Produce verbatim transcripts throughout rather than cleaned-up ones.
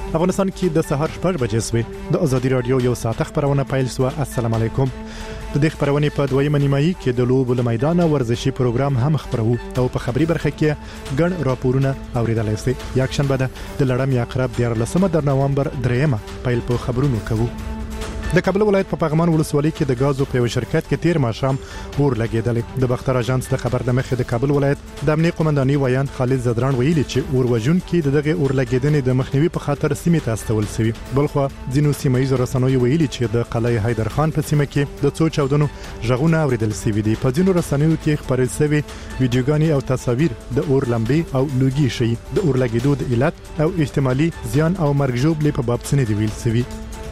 افغانستان کې د سهار شپږ بجې سوي د ازادي رادیو یو ساعت خبرونه پیل سو. السلام علیکم. د دې خبرونه په دویمه نیمایي کې د لوبو له میدان ورزشي پروګرام هم خبرو او په خبري برخه کې ګڼ راپورونه اوریدلای شئ. یک شنبه ده د لړم یا قرب د لسمه د نوامبر دریمه پیل په خبرونو کوو. د کابل ولایت په پغمان ولسوالۍ کې د غازو په یو شرکت کې تیر ماښام اور لګیدل. د بختر اژانس د خبر د مخې د کابل ولایت د امنیت قومنداني ویان خالد زدران ویلي چې اور وژون کې دغه اور لګیدنې د مخنیوي په خاطر سیمه ته استول شوی. بلخو ځینو سیمایي رسنیو ویلي چې د قلعه حیدر خان په سیمه کې د څو چاودنو ژغونه اوریدل شوی دي. په ځینو رسنیو کې خبرې شوی ویډیوګانی او تصاویر د اور لمبې او لوګي شي د اور لګیدو د علت او احتمالي زیان او مرګ ژوبلې په باب څخه دی ویل شوی.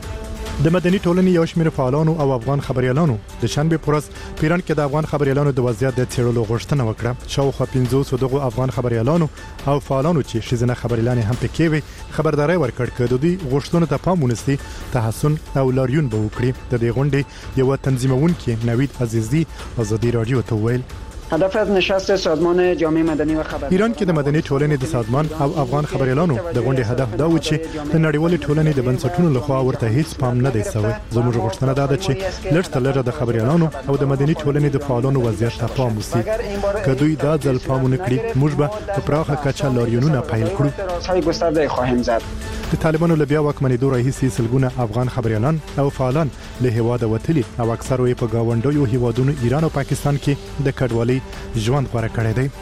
د مدني ټولنې یو شمېر فعالانو او افغان خبريالانو د شنبه پورس پیران کې د افغان خبريالانو د وضعیت د څېړلو غوښتنه وکړه. شاوخوا پنځوس دغه افغان خبريالانو او فعالانو چې شزنه خبريالان هم پکې وي خبرداري ورکړ چې د دې غوښتنو ته پام ونیسي تحسن او لاریون به وکړي. د دې غونډې یو تنظیمونکي نوید عزیزی ازادي رادیو ته ویل هدف از نشست سازمان جامعه مدنی و خبر ایران کې د مدني ټولنې د سازمان او افغان خبريالانو د غونډې هدف دا و چې د نړیوالې ټولنې د بنسټونو لخوا ورته هیڅ پام نه دی شوی. زموږ غوښتنه دا ده چې لږ تر لږه د خبريالانو او د مدني ټولنې د فعالانو وضعیت ته پام وشي. که دوی دا ځل پام ونکړي موږ به په پراخه کچه لاریونونه پیل کړو. راسهای گسترده خواهیم زد. د طالبانو له بیا واکمنېدو راهیسې سلګونه افغان خبريالان او فعالان له هیواده وتلي او اکثره یې په گاونډیو هیوادونو ایران او پاکستان کې د کډوالۍ ژوند غوړه کړی دی.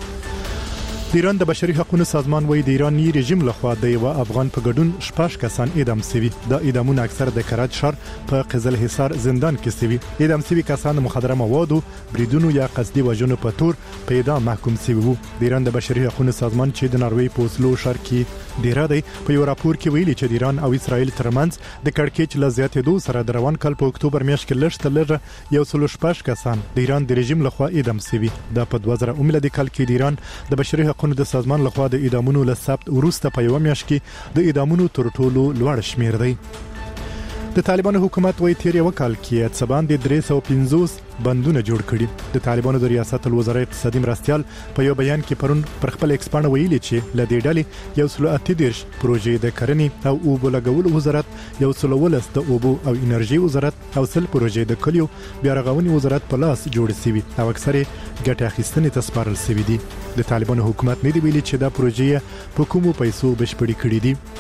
د ایران د بشري حقوقو سازمان وایي د ایرانی رژیم لخوا د یو افغان په ګډون شپږ کسان اعدام شوي. د اعدامونو اکثر د کرج ښار په قزل حصار زندان کې شوي. اعدام شوي کسان مخدره موادو بریدونو یا قصدي وژنو په تور په اعدام محکوم شوي وو. د ایران د بشري حقوقو سازمان چې د ناروې په اوسلو ښار کې ډیره دی په یو راپور کې ویلي چې د ایران او اسرائیل ترمنځ د کړکېچ له زیاتېدو سره د روان کال په اکتوبر میاشت کې لږ تر لږه یو سل شپږ کسان د ایران د رژیم لخوا اعدام شوي. دا په دوه زره اووه میلادي کال کې د ایران د بشري حقوقو د سازمان لخوا د اعدامونو له ثبت وروسته په یو میاشت کې د اعدامونو تر ټولو لوړ شمیر دی. د طالبانو حکومت وایي تیر یو کال کې څبان د درې سوه پنځوس بندونه جوړ کړي. د طالبانو د ریاست الوزرا اقتصادي مرستيال په یو بیان کې پرون پر خپل ایکسپانډ ویلي چې ل دې ډلې یو سل اته دیرش پروژې د کرنې او اوبو لګولو وزارت یو سل ولس د اوبو او انرژي وزارت او سل پروژې د کلیو بیا رغونې وزارت په لاس جوړ شوي او اکثره ګټه اخیستنې ته سپارل شوي دي. د طالبانو حکومت نه دی ویلي چې دا پروژې په کومو پیسو بشپړې کړې دي.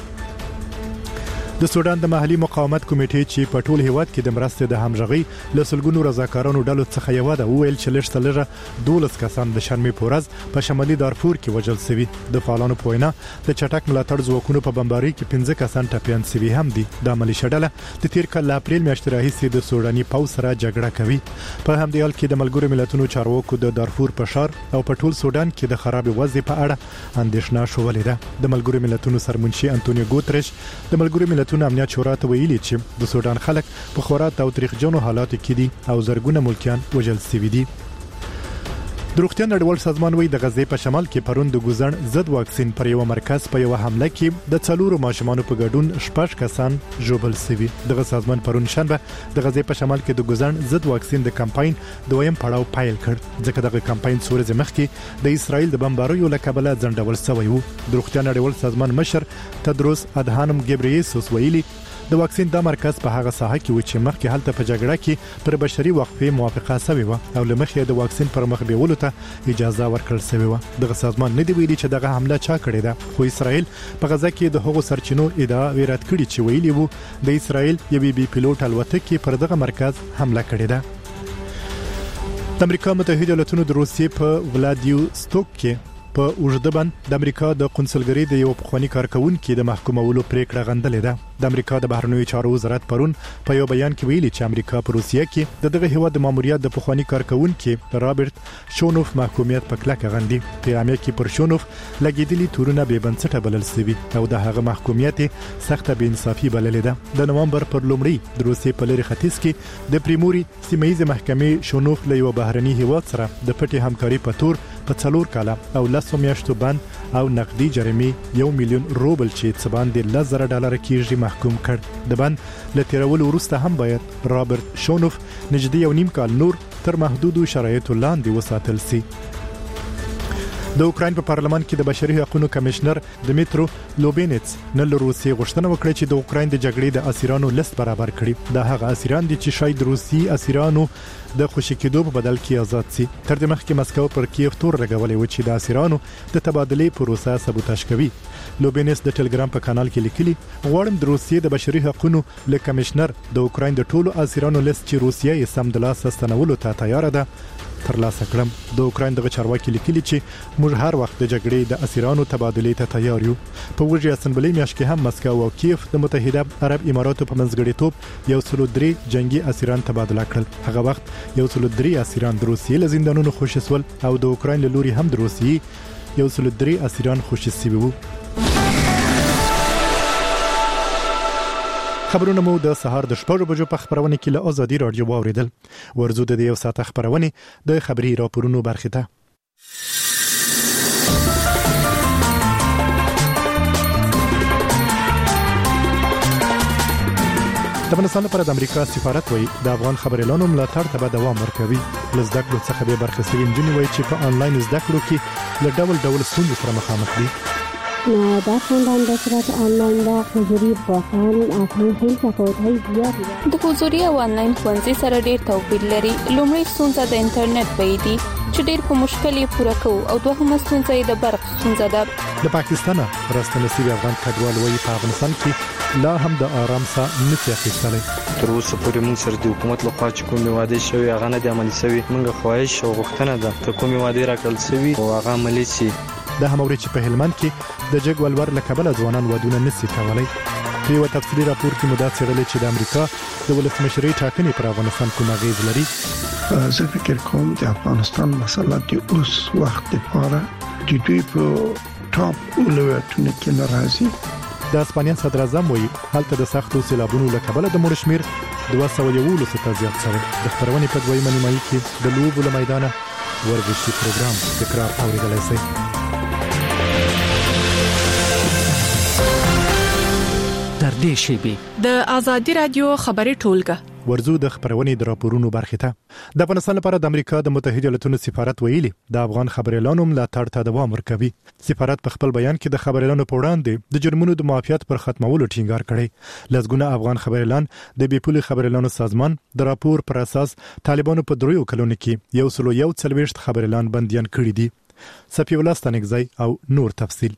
د سودان د محلي مقاومت کمیټې چې په ټول هیواد کې د مرستې د همغږي لسلګونو رضاکارانو ډلو څخه یو ده ویل چې لږ تر لږه دولس کسان د شنبه پورز په شمالي دارفور کې وژل شوي. د فعالانو په وینا د چټک ملاتړ ځواکونو په بمباري کې پنځه کسان ټپيان شوي هم دي. د ملیشیا ډله د تیر کال اپریل میاشتې راهیسې د سوداني پوځ سره جګړه کوي. په همدې حال کې د ملګرو ملتونو چارواکو د دارفور په ښار او په ټول سودان کې د خراب وضع په اړه اندېښنه شولې ده. د ملګرو ملتونو سرمنشي انټونیو ګوتریش د ملګرو ملتونو امنیت شورا ته ویلي چې د سودان خلک په خورا تاوتریخجنو حالاتو کې دي او زرګونه ملکیان وژل شوي دي. د روغتیا نړیوال سازمان وایي د غزې په شمال کې پرون د ګوزن ضد واکسین پر یو مرکز په یو حمله کې د څلورو ماشومانو په ګډون شپږ کسان ژوبل شوي. دغه سازمان پرون شنبه د غزې په شمال کې د ګوزن ضد واکسین د کمپاین دویم پړاو پیل کړ ځکه دغه کمپاین څو ورځې مخکې د اسرائیل د بمباریو له کبله ځنډول شوی وو. د روغتیا نړیوال سازمان مشر تدروس ادهانم ګبریسوس ویلي د واکسین د مرکز په هغه ساحه کې و چې مخکې هلته په جګړه کې پر بشري وقفې موافقه شوې و او لمخې د واکسین پر مخ بیولو ته اجازه ورکړل شوې و. دغه سازمان نه دی ویلي چې دغه حمله چا کړې ده خو اسرائیل په غزه کې د هغو سرچینو ادعا رد کړې چې ویلي وو د اسرائیل یو بي پیلوټ الوتکې پر دغه مرکز حمله کړې ده. د امریکا متحده ایالاتونو د روسیې په ولادیوستوک کې په اوږده باندې د امریکا د قونسلګرۍ د یو پخوانی کارکونکو د محکومولو پریکړه غندلې ده. د امریکا د بهرنیو چارو وزارت پرون په یو بیان کې ویلي چې امریکا په روسیه کې د دغه هیواد د ماموریت د پخوانی کارکونکو رابرټ شونوف محکومیت په کلکه غندي. پیغام کې پر شونوف لګیدلي تورونه به بنسټه بلل شوی او د هغه محکومیت سخته بې انصافي بللې ده. د نومبر پر لومړی د روسیې په لری ختیځ کې د پریموري سیمایي محکمې شونوف له یو بهرني هیواد سره د پټي همکاري په تور په څلور کاله او لسو میاشتو بند او نقدي جریمې یو میلیون روبل چې څه باندې لس زره ډالر کېږي محکوم کړ. د بند له تیرولو وروسته هم باید رابرټ شونوف نږدې یو نیم کال نور تر محدودو شرایطو لاندې وساتل شي. د اوکرين په پارلمان کې د بشري حقوقو کمشنر دمیترو لوبینټس نن له روسي غوښتنه وکړه چې د اوکرين د جګړې د اسیرانو لیست برابر کړي. دا هغه اسیران دي چې شاید روسي اسیرانو د خوشی کېدو په بدل کې آزاد سي. تر دې مخکې مسکو پر کیف تور لګولې و چې د اسیرانو د تبادلې پروسه سبوتاژ کوي. لوبینټس د ټلګرام په کانال کې لیکلي غواړم د روسیې د بشري حقوقو له کمشنر د اوکرين د ټولو اسیرانو لیست چې روسیه یې سم د لاس ستنولو ته تیار ده ترلاسه کړم. د اوکرين د چارواکي لیکلي چې موږ هر وخت د جګړې د اسیرانو تبادلې ته تیار یو. په وجه اسمبلی میاشت کې هم مسکو او کیف د متحده عرب اماراتو په منځګړیتوب یو سل درې جنگي اسیران تبادله کړل. هغه وخت یو سل درې اسیران د روسیې له زندانونو خوشي سول او د اوکرين له لوري هم د روسیې یو سل درې اسیران خوشي شوي وو. خبرونه مو د سهار د شپږ بجو په خبرونه کې له ازادي رادیو واوریدل. ورزو د یو ساعت خبرونه د خبري راپورونو برخه ده. د افغانستان لپاره د امریکا سفارت وایي د افغان خبريالانو ملاتړ ته به دوام ورکوي. لزده کړو څخه به برخه سوي انجنیر وایي چې په انلاین زده کړو کې له ډول ډول ستونزو سره مخامخ دي. در خوندن به صورت آنلاین و حضوری واقعا اصلا خیلی تفاوت‌های زیادی داره. د حضوری او آنلاین ښوونځي سره ډېر توپیر لري. لومړی ستونزه د انټرنیټ بیه دي چې ډېر په مشکل یې پوره کوو او دوهمه ستونزه یې د برق ستونزه ده. د پاکستان راستنسي افغان کډوال وایي په افغانستان کې لا هم د آرام ساه نشي اخیستلی. تر اوسه پورې موږ سره د حکومت لخوا چې کومې وعدې شوي هغه نه دي عملي شوي. موږ خواهش او غوښتنه ده چې کومې وعدې راکړل شوي او هغه عملي شي. د هموري چې په هلمند کې د جګ ولور لکبل ځوانان ودونه نشي کولای. په یو تفصیلي راپور کې مدعا څرګندوي چې د امریکا د ولسمشرۍ ټاکنې پر افغانستان کوم اغیز لري. زه فکر کوم د افغانستان مسله د اوس وخت لپاره د دوی په ټاپ ولایتونو کې ناراضي. د اسپانیا صدر اعظم وایي هلته د سختو سیلابونو لکبل د مړ شمیر دوه سوه یوولس ته زیات شوی. د خبرونې په دویمه نیمایي کې د لوبو له میدانه ورزشي پروګرام تکرار اوریدلای شئ. در دې شیبي د ازادي رادیو خبري ټولګه ورزو د خبرونې د راپورونو برخه ته. د افغانستان لپاره د امریکا د متحده ایالاتونو سفارت ویلي د افغان خبريالانو ملاتړ ته دوام ورکوي. سفارت په خپل بیان کې د خبريالانو په وړاندې د جرمونو د معافیت پر ختمولو ټینګار کړی. لږونه افغان خبريالان د بیپولي خبريالانو سازمان د راپور پر اساس طالبانو په دریو کلونو کې یو سل یو څلويشت خبريالان بنديان کړي دي. سپي ولاستانګزای او نور تفصیل.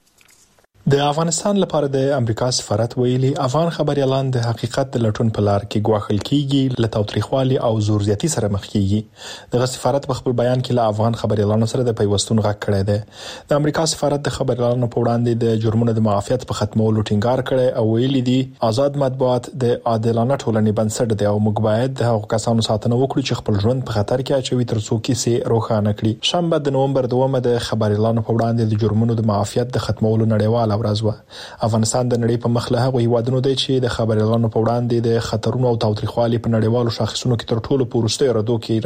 د افغانستان لپاره د امریکا سفارت ویلي افغان خبريالان د حقیقت د لټون په لار کې ګواښل کیږي، له تاوتریخوالي او زور زیاتی سره مخ کیږي. د سفارت په خپل بیان کې له افغان خبريالانو سره د پیوستون غږ کړی دی. د امریکا سفارت د خبريالانو په وړاندې د جرمونو د معافیت په ختمولو ټینګار کړی او ویلي دي آزاد مطبوعات د عادلانه ټولنې بنسټ دی او موږ باید د هغو کسانو ساتنه وکړو چې خپل ژوند په خطر کې اچوي تر څو کیسې روښانه کړي. شنبه د نومبر دومه د خبريالانو په وړاندې د جرمونو د معافیت د ختمولو نړیواله ورځ و. افغانستان د نړۍ په مخ له هغو هیوادونو دی چې د خبريالانو په وړاندې د خطرونو او تاوتریخوالي په نړیوالو شاخصونو کې تر ټولو پورسته ردو کې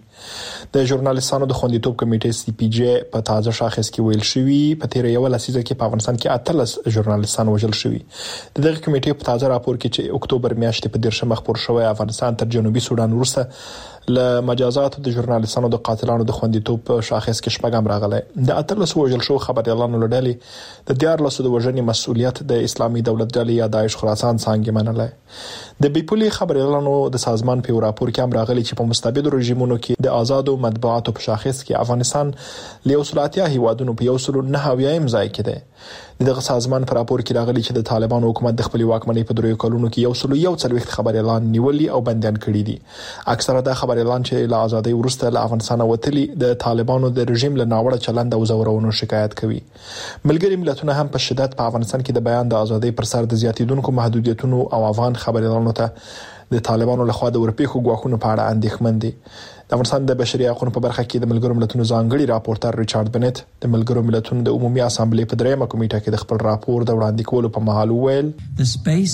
راځي. د ژورنالیستانو د خوندیتوب کمیټې سی پی جی په تازه شاخص کې ویل شوی په تیر یو لسیزه کې په افغانستان کې اتلس ژورنالیستان وژل شوي. د دغه کمیټې په تازه راپور کې چې اکتوبر میاشتې په دیرشم خبر شوی افغانستان تر جنوبي سودان وروسته له مجازاتو د ژورنالیستانو د قاتلانو د خوندیتوب په شاخص کې شپږم راغلی. د اتلس وژل شو خبريالانو لړلې د دیارلسو د وژنې مسؤلیت د اسلامي دولت ډلې یا داعش خراسان څنګه منلای. د بیپولي خبريالانو د سازمان په راپور کې هم راغلي چې په مستبد رژیمونو کې د آزادو مطبوعاتو په شاخص کې افغانستان له وسلاتیا هیوادونو په یو سل نه اویایم ځای کې دی. دغه سازمان په راپور کې راغلي چې د طالبانو حکومت د خپل واکمنۍ په دریو کلونو کې یو سل یو څلويخت خبريالان نیولي او بنديان کړي دي. اکثره د خبريالان چې له ازادۍ وروسته له افغانستان وتلي د طالبانو د رژیم له ناوړه چلند او زورونو شکایت کوي. ملګری ملتونه هم په شدت په افغانستان کې د بیان د ازادۍ پر سر د زیاتیدونکو محدودیتونو او افغان خبريالانو ته د طالبانو لخوا د ورپېښو ګواښونو په اړه اندېښمن دي. د افغانستان د بشري حقوقو په برخه کې د ملګرو ملتونو ځانګړي راپورټر ریچارډ بنت د ملګرو ملتونو د عمومي اسامبلې په دریمه کمیټه کې د خپل راپور د وړاندې کولو په مهال ویل The space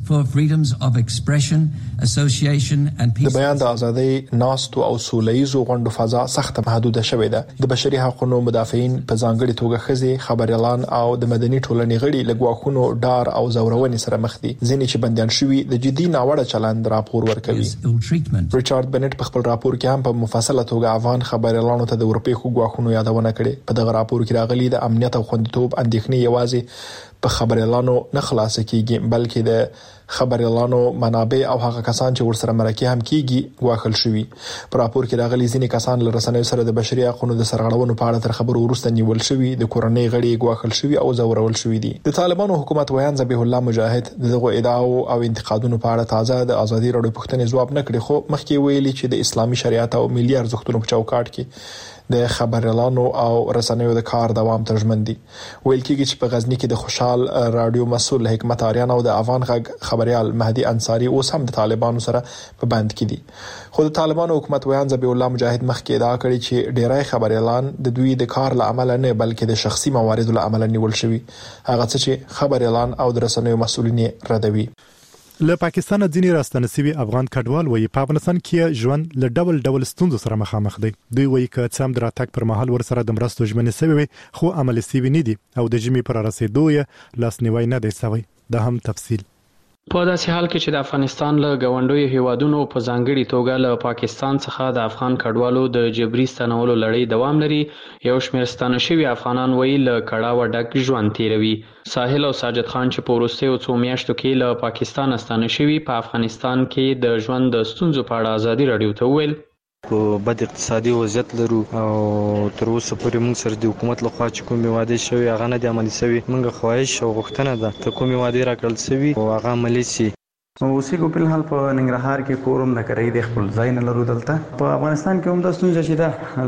for freedoms of expression, association and peace. د بیان د ازادۍ ناستو او سولهیزو غونډو فضا سخت محدوده شوې ده. د بشري حقوقو مدافعین په ځانګړي توګه خزي خبريالان او د مدني ټولنې غړي لګواخونو ډار او زورونې سره مخ دي. ځینې چې بنديان شوي د جدي ناوړه چلند راپور ورکوي. ریچارډ بنټ په خپل راپور کې هم په مفصله توګه افغان خبريالانو ته د اروپای حقوقو یادونه کړې. په دغه راپور کې راغلي د امنیت او خوندیتوب اندېښنې یوازې په خبريالانو نه خلاص کیږي بلکې د خبريالانو منابع او هغه کسان چې ورسره مرکه هم کیږي واخل شوی. په راپور کې راغلي ځینې کسان له رسنیو سره د بشري حقوقو د سرغړونو په اړه تر خبرو وروسته نیول شوی، د کورنۍ غړي واخل شوی او زورول شوی دي. د طالبانو حکومت ویان ذبیح الله مجاهد دغه ادعاو او انتقادونو په اړه تازه د ازادي راډیو پوښتنې ځواب نه کړی، خو مخکې ویلي چې د اسلامي شریعت او ملي ارزښتونو په چوکاټ کې د خبريالانو او رسنیو د کار دوام ترجمن دي. ویل کېږي چې په غزنی کې د خوشحال رادیو مسؤل حکمت آریان او د افغان غږ خبريال مهدي انصاری اوس هم د طالبانو سره په بند کې دي. خو د طالبانو حکومت ویان ذبیح الله مجاهد مخکې ادعا کړې چې ډیری خبريالان د دوی د کار لامل نه بلکې د شخصي مواردو لامل نیول شوی، هغه څه چې خبريالان او د رسنیو مسؤلین ردوي. له پاکستان ځینې راستنه سوي افغان کډوال وایي په افغانستان کې ژوند له ډول ډول ستونزو سره مخامخ دي. دوی وایي چې څم دراتک پر مهال ورسره د مرستو ژمنې سوي خو عملي سوي نه دي او د جمی پر رسیدو یې لاسنیوي نه دی سوي. دا هم تفصیل په داسې حال کې چې د افغانستان له غونډوي هیوادونو په ځانګړي توګه له پاکستان څخه د افغان کډوالو د جبري ستنولو لړۍ دوام لري، یو شمېر ستانه شوي افغانان وایي له کړاوه ډک ژوند تیروي. ساحل او ساجد خان چې په وروستیو څو میاشتو کې له پاکستان ستانه شوي په افغانستان کې د ژوند د ستونزو په اړه ازادي راډیو ته وویل په بد اقتصادي وضعیت لرو او تر اوسه پورې موږ سره د حکومت لخوا چې کومې وعدې شوي هغه نه دي عملي شوي. موږ خواهش او غوښتنه ده ته کومې وعدې راکړل شوي او هغه عملي شي. اوسېږو په الحال په ننګرهار کې کوروم د کرۍ د خپل ځای نه لرو. دلته په افغانستان کې هم د ستونزه چې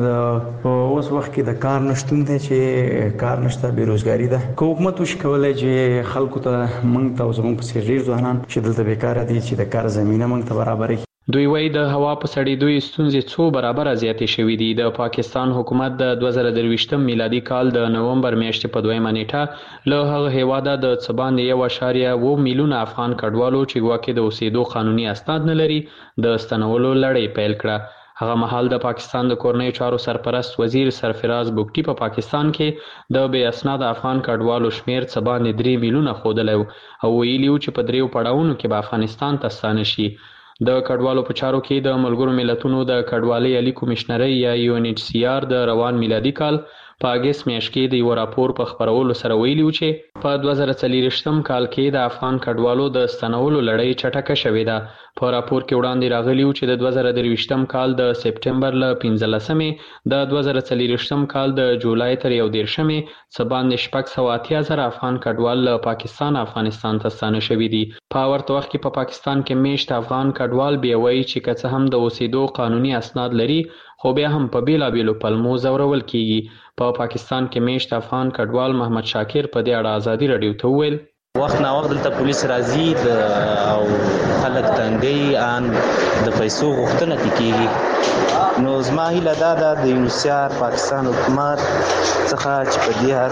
ده په اوس وخت کې د کار نشتون دی چې کار نشته، بیروزګاری ده. که حکومت وشي کولای چې خلکو ته موږ ته زموږ په څېر ډېر ځوانان چې دلته بیکاره دي چې د کار زمینه موږ ته برابره کړي. دوی وایي د هوا په سړېدو ستونزې څو برابره زیاتې شوې دي. د پاکستان حکومت د دوه زره درویشتم میلادي کال د نومبر میاشتې په دویمه نیټه له هغه هیواده د څه باندې یو اعشاریه اووه میلیونه افغان کډوالو چې ګواکې د اوسېدو قانوني اسناد نه لري د ستنولو لړۍ پیل کړه. هغه مهال د پاکستان د کورنۍ چارو سرپرست وزیر سرفراز بوګټي په پاکستان کې د بې اسناد افغان کډوالو شمیر څه باندې درې میلیونه ښودلی او ویلي و چې په دریو پړاوونو کې به افغانستان ته ستانه شي. د کډوالو په چارو کې د ملګرو ملتونو د کډوالۍ عالی کمشنرۍ یا یو ان ایچ سی آر د روان میلادي کال په اګست میاشت کې د یو راپور په خبرولو سره ویلي و چې په دوه زره څلوېښتم کال کې د افغان کډوالو د ستنولو لړۍ چټکه شوې ده. په راپور کې وړاندې راغلی و چې د دوه زره درویشتم کال د سپټمبر له پنځلسمې د دوه زره څلوېښتم کال د جولای تر یو دېرشمې څه باندې شپږ سوه اتیا زره افغان کډوال له پاکستان افغانستان ته ستانه شوي دي. په ورته وخت کې په پاکستان کې میشت افغان کډوال بیا وایي چې که څه هم د اوسېدو قانوني اسناد لري خو بیا هم په بیلابیلو پلمو زورول کیږي. په پاکستان کې میشت افغان کډوال محمد شاکر په دې اړه ازادي راډیو ته وویل وخت نا وخت دلته پولیس راځي او خلک تنګي ان د پیسو غوښتنه کوي. نو زما هیله دا ده د یونیسیار پاکستان حکومت څخه چې په دې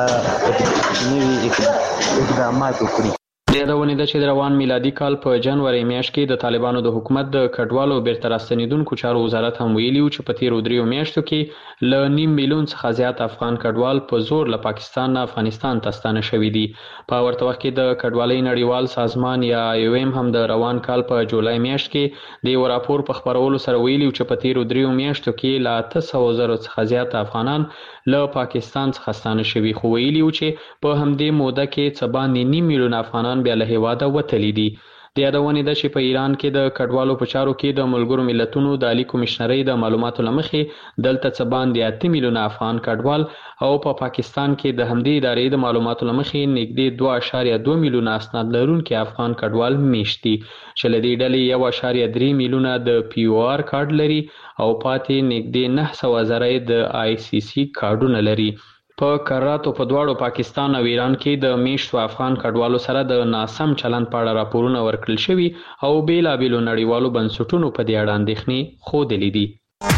حق نوي اقدامات وکړي. د یادونې ده چې د روان میلادي کال په جنوري میاشت کې د طالبانو د حکومت د کډوالو بیرته راستنېدونکو چارو وزارت هم ویلي و چې په تیرو دریو میاشتو کې له نیم میلیون څخه زیات افغان کډوال په زور له پاکستان نه افغانستان ته ستانه شوي دي. په ورته وخت کې د کډوالۍ نړیوال سازمان یا آی او ایم هم د روان کال په جولای میاشت کې د یو راپور په خبرولو سره ویلي و چې په تیرو دریو میاشتو کې له اته سوه زرو څخه زیات افغانان له پاکستان څخه ستانه شوي، خو ویلي و چې په همدې موده کې څه باندې نیم میلیون افغانان بیا له هیواده وتلي دي. د یادونې ده چې په ایران کې د کډوالو په چارو کې د ملګرو ملتونو د عالی کمشنرۍ د معلوماتو له مخې دلته څه باندې اته میلیونه افغان کډوال او په پا پاکستان کې د همدې ادارې د معلوماتو له مخې نږدې دوه اعشاریه دوه میلیونه اسناد لرونکي افغان کډوال میشت دي چې له دې ډلې یو اعشاریه درې میلیونه د پی او آر کارډ لري او پاتې نږدې نهه سوه زره د آی سی سی کارډونه لري. په کراتو په دواړو پاکستان او ایران کې د میشتو افغان کډوالو سره د ناسم چلند په اړه راپورونه ورکړل شوي او بیلابیلو نړیوالو بنسټونو په دې اړه اندېښنې ښودلې دي.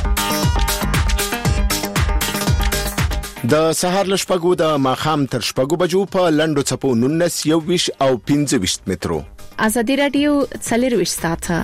د سهار له شپږو د ماښام تر شپږو بجو په لنډو څپو نولس، یو ویشت او پنځه ویشت مترو ازادي رادیو څلرویشت ساعته.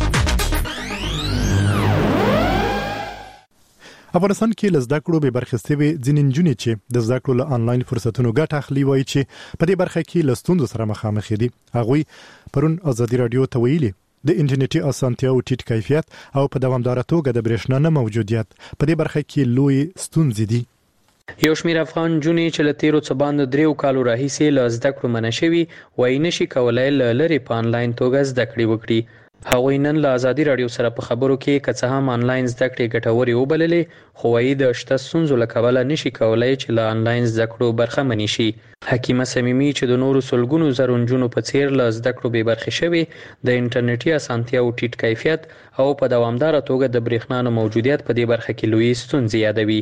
افغانستان کې لزده کړو به برخسته وي ځینې نجونې چې د زده کړو له انلاین فرصتونو ګټه اخلي وایي چې په دې برخه کې لستوندو سره مخامخ دي. هغوی پرون ازادي رادیو ته ویلي د انټرنیټي اسانتیاو ټیټ کیفیت او په دوامداره توګه د برېښنا نه موجودیت په دې برخه کې لوی ستونزې دي. یو شمېر افغان جونې چې له تیرو څه باندې دریو کالو راهیسې له زده کړو منع شوي وایي نشي کولای له لرې په انلاین توګه زده کړې وکړي. هغوی نن له ازادي رادیو سره په خبرو کې که څه هم انلاین زده کړې ګټورې وبللې خو وایي د شته ستونزو له کبله نشي کولای چې له انلاین زده کړو برخمنې شي. حکیمه صمیمي چې د نورو سلګونو زرو نجونو په څیر له زده کړو بې برخې شوي د انټرنیټي اسانتیاو ټیټ کیفیت او په دوامداره توګه د برېښنا نه موجودیت په دې برخه کې لوی ستونزې یادوي.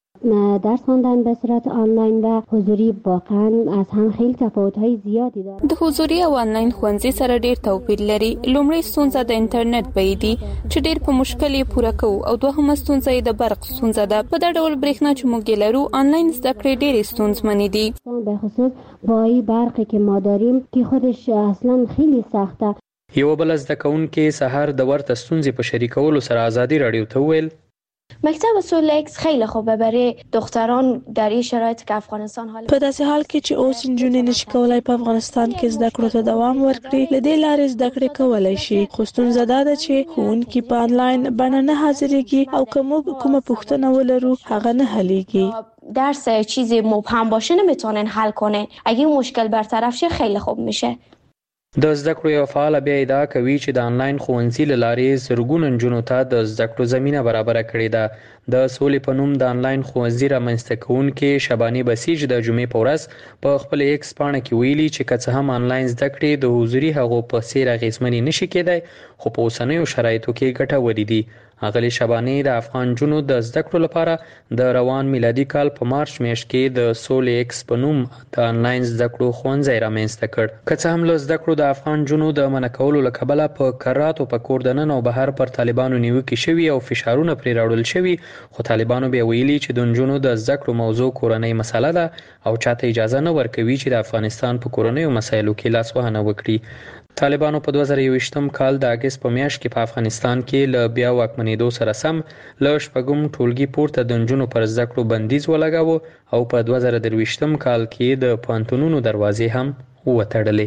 درس خواندن به صورت آنلاین و حضوری واقعا از هم خیلی تفاوت‌های زیادی داره. د حضوری او آنلاین ښوونځي سره ډیر توپیر لري. لومړی ستونزه د انټرنیټ بیه دي چې ډیر په مشکل یې پوره کوو او دوهمه ستونزه د برق ستونزه ده. په دا ډول برېښنا چې موږ لرو آنلاین زده کړې ډېرې ستونزمنې دي. به خصوص با این برقی که ما داریم که خودش اصلا خیلی سخته. یو بل زده کوونکي سحر د ورته ستونزې په شریکولو سره ازادي رادیو ته ویل مکتب سولکس خیلی خوبه برای دختران در این شرایط که افغانستان حال په داسې حال کې چې اوس نجونې نشي کولای په افغانستان کې زده کړو ته دوام ورکړي له دې لارې زده کړې کولای شي. خو ستونزه دا ده چې ښوونکي په آنلاین بڼه نه حاضرېږي او که موږ کومه پوښتنه ولرو هغه نه حلیږي. درس چیزی مبهم باشه نمیتونن حل کنه. اگه مشکل برطرف شه خیلی خوب میشه. د زده کړو یو فعال بیا ادعا کوي چې د انلاین ښوونځي له لارې زرګونو نجونو ته د زده کړو زمینه برابره کړې ده. د سولې په نوم د انلاین ښوونځي رامنځته کوونکي شباني بسیج د جمعې په ورځ په خپل ایکس پاڼه کې ویلي چې که څه هم انلاین زده کړې د حضوري هغو په څیر اغېزمنې نشي کېدای خو په اوسنیو شرایطو کې ګټورې دي. اغلی شبانی د افغان جنو د زده کړو لپاره د روان میلادي کال په مارچ میاشت کې د سولې ایکس په نوم د انلاین زده کړو ښوونځی رامنځته کړ. که څه هم له زده کړو د افغان جنو د منع کولو له کبله په کراتو په کور دننه او بهر پر طالبانو نیوکې شوي او فشارونه پرې راوړل شوي خو طالبانو بیا ویلي چې د نجونو د زده کړو موضوع کورنۍ مسله ده او چاته اجازه نه ورکوي چې د افغانستان په کورنیو مسایلو کې لاسوهنه وکړي. طالبانو په دوه زره یوویشتم کال د اګست په میاشت کې په افغانستان کې له بیا واکمنېدو سره سم له شپږم ټولګي پورته د نجونو پر زده کړو بندیز ولګاوه او په دوه زره درویشتم کال کې د پوهنتونونو دروازې هم وتړلې.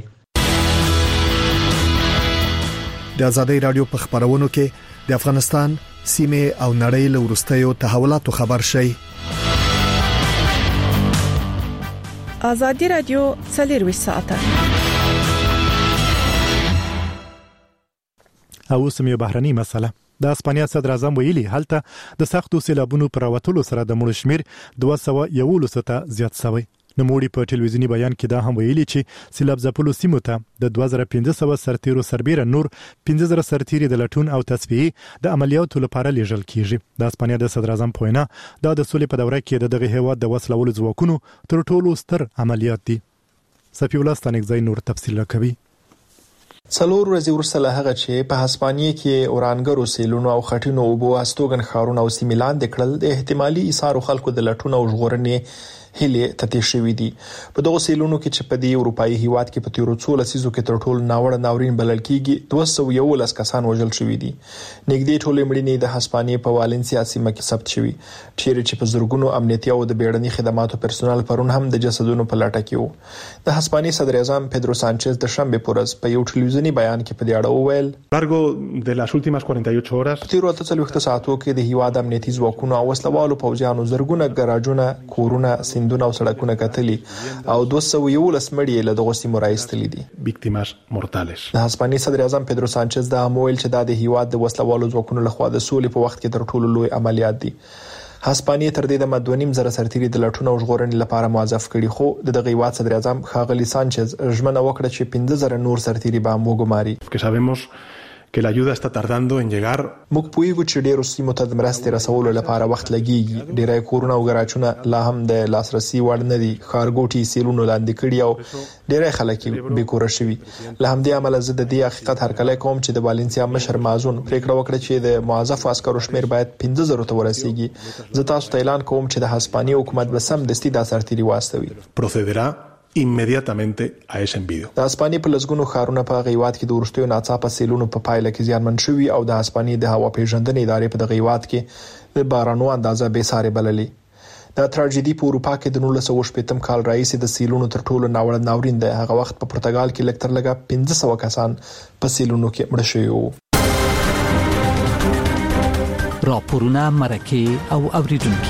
د ازادي رادیو په خبرونو کې د افغانستان سیمه او نړۍ له وروستیو تحولاتو خبر شي. ازادي رادیو څلرویشت ساعته. او سمې بهرني مسله د اسپانیا صدر اعظم ویلي هلته د سختو سیلابونو پر وټولو سره د مړو شمیر دوه سوه یوولس ته زیات شوی. نوموړي په ټلویزیوني بیان کې دا هم ویلي چې سیلاب ځپلو سیمو ته د دوه زره پنځه سوه سرتیرو سربیره نور پنځه زره سرتیري د لټون او تصفیې د عملیاتو لپاره لیږل کیږي. د اسپانیا د صدر اعظم په وینا دا د سولې په دوره کې د دغه هیواد د وسلوالو ځواکونو تر ټولو ستر عملیات دي. صفی الله ستانکزی نور تفصیل کوي. څلور ورځې وروسته له هغه چې په هسپانیې کې اورانګرو سیلونو او خټینو اوبو استوګن ښارونه او سیمې لاندې کړل د احتمالي ایثارو خلکو د لټون او ژغورنې هلي تتی شوې دي. په دغه سیلونو کې چې په دې اروپאי هیواد کې په تیرو څو لسیزو کې تر ټولو ناوړه ناورین بلل کېږي دوه سوه یوولس کسان وژل شوي دي. نږدې ټولې مړینې د هسپانیې په والنسیا سیمه کې ثبت شوي چیرې چې په زرګونو امنیتي او د بیړني خدماتو پرسونل پرون هم د جسدونو په لټه کې وو. د هسپانیې صدر اعظم پیدرو سانچز د شنبه په ورځ په یو ټلویزیوني بیان کې په دې اړه وویل largo de las últimas cuarenta y ocho horas تیرو اته څلوېښت ساعتو کې د هیواد امنیتي ځواکونو او وسلوالو پوځیانو زرګونه ګراجونه کورونه سیندونه او سړکونه کتلي او دوه سوه یوولس مړي له دغه سیمو راایستلي دي. víctimas mortales. د هسپانیې صدر اعظم پیدرو سانچز دا مویل چې دا د هیواد د وسلوالو ځواکونو لخوا د سولې په وخت کې تر ټولو لوی عملیات دي. هسپانیې تر دې د مدونیم زره سرتیري د لټون او ژغورنې لپاره موظف کړي خو د دغه هیواد صدر اعظم ښاغلي سانچز ژمنه وکړه چې پنځه زره نور سرتیري به هم وګماري. que sabemos que la ayuda está tardando en llegar. موږ پوهیږو چې ډېرو سیمو ته د مرستې رسولو لپاره وخت لګیږي. ډېری کورونه او ګراجونه لا هم د لاسرسي وړ نه دي. ښارګوټي سیلونو لاندې کړي او ډېری خلک بې کوره شوي. له همدې امله زه د دې حقیقت هرکلی کوم چې د والنسیا مشر مازون پریکړه وکړه چې د موظفو عسکرو شمیر باید پنځه زرو ته ورسیږي. زه تاسو ته اعلان کوم چې د هسپانیې حکومت به سمدستي دا سرتیري واستوي. procederá inmediatamente a ese envidio. د اسپانیې په لږونو خارونو په غیوات کې د ورشتو ناڅاپه سیلونو په پایله کې زیانمن شوي او د اسپانیې د هوا پیژندنې ادارې په غیوات کې د بارانو اندازه به ساره بللې. د تراژیدي په اروپا کې د نولس سوه شپږم کال راهیسې د سیلونو تر ټولو ناوړه ناورین دی. هغه وخت په پرتګال کې لکټر لګا پنځه سوه کسان په سیلونو کې مړ شوي وو. راپورونه مرکه او اوریدونکو.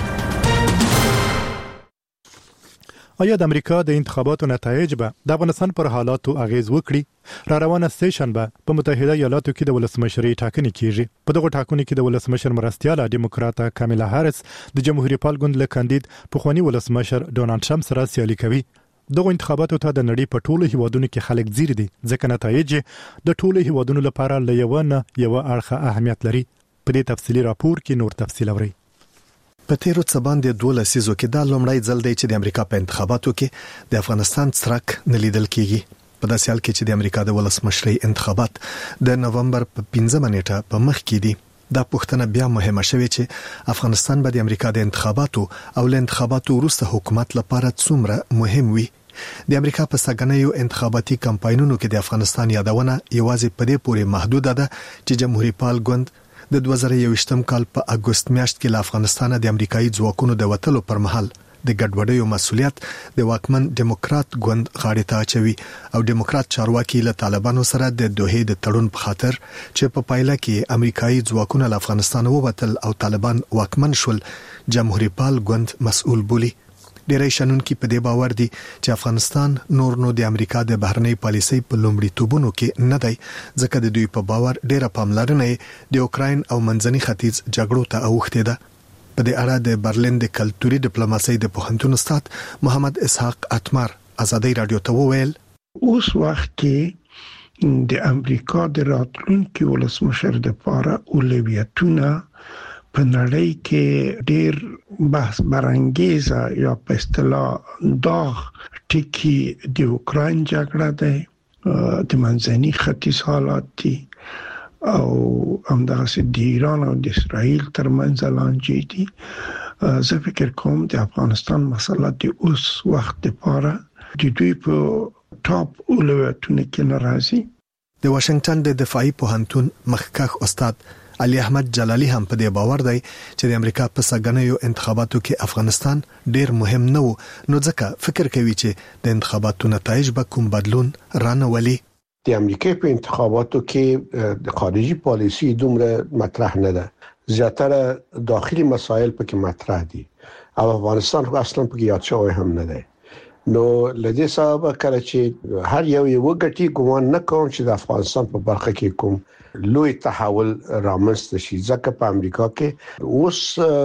آیا د امریکا د انتخاباتو نتایج به د افغانستان پر حالاتو اغیز وکړي؟ را روانه سه شنبه په متحده ایالاتو کې د ولسمشرۍ ټاکنې کیږي. په دغه ټاکنو کې د ولسمشر مرستیاله ډیموکراټه کاملا هاریس د جمهوریت پال ګوند له کاندید پخوانی ولسمشر ډونالد ټرمپ سره سیالي کوي. دغه انتخاباتو ته د نړۍ په ټولو هیوادونو کې خلک ځیر دي ځکه نتایج د ټولو هیوادونو لپاره له یو نه یو اړخه اهمیت لري. په دې تفصیلی راپور کې نور تفصیل اورئ. په تیرو څه باندې دوه لسیزو کې دا لومړی ځل دی چې د امریکا په انتخاباتو کې د افغانستان څرک نه لیدل کیږي. په داسې حال کې چې د امریکا د ولسمشرۍ انتخابات د نومبر په پنځمه نیټه په مخ کې دي، دا پوښتنه بیا مهمه شوه چې افغانستان به د امریکا د انتخاباتو او له انتخاباتو وروسته حکومت لپاره څومره مهم وي. د امریکا په سګنیو انتخاباتي کمپاینونو کې د افغانستان یادونه یوازې په دې پورې محدوده ده چې جمهوریت پال ګوند د دوه زره یوویشتم کال په اګوست میاشت کې له افغانستان د امریکایي ځواکونو د وټلو پر مهال د ګډوډیو مسولیت د واکمن ډیموکرات ګوند غاړې ته اچوي او ډیموکرات چارواکي له طالبانو سره د دوه د تړون په خاطر چې په پایله کې امریکایي ځواکونه له افغانستان ووتل او طالبان واکمن شول جمهوریت پال ګوند مسؤل بولی. ډیری شنونکي په دې باور دي چې افغانستان نور نو د امریکا د بهرنۍ پالیسۍ په لومړي توبونو کې نه دی ځکه د دوی په باور ډیره پاملرنه د اوکراین او منځني ختیځ جګړو ته اوښتې ده. په دې اړه د برلین د کلتوري ډیپلوماسۍ د پوهنتون استاد محمد اسحاق اتمر ازادي رادیو ته وویل اوس وخت کې د امریکا د راتلونکي ولسمشر د لپاره اولویتونه په نړۍ کې ډېر بحث برانګیزه یا په اصطلاح داغ ټکی د اوکراین جګړه ده، د منځني ختیځ حالات دي او همدغه د ایران او د اسرائیل ترمنځ لانجې دي. زه فکر کوم د افغانستان مسله د اوس وخت لپاره د دوی په ټاپ اولویتونو کې ناراضي. د واشنگټن د دفاعي پوهنتون مخکښ استاد علي احمد جلالي هم په دې باور دی چې د امریکا په سګنیو انتخاباتو کې افغانستان ډیر مهم نه و، نو ځکه فکر کوي چې د انتخاباتو نتایج به کوم بدلون رانولي. د امریکا په انتخاباتو کې د خارجي پالیسي دومره مطرح نه ده، زیاتره داخلي مسایل پکې مطرح دي او افغانستان خو اصلا پکې یاد شوی هم نه دی. نو لدې سبب کله چې هر یو یو غټي ګومان نه کوم چې د افغانستان په برخه کې کوم لوی تحول رامنځته شي ځکه په امریکا کې اوس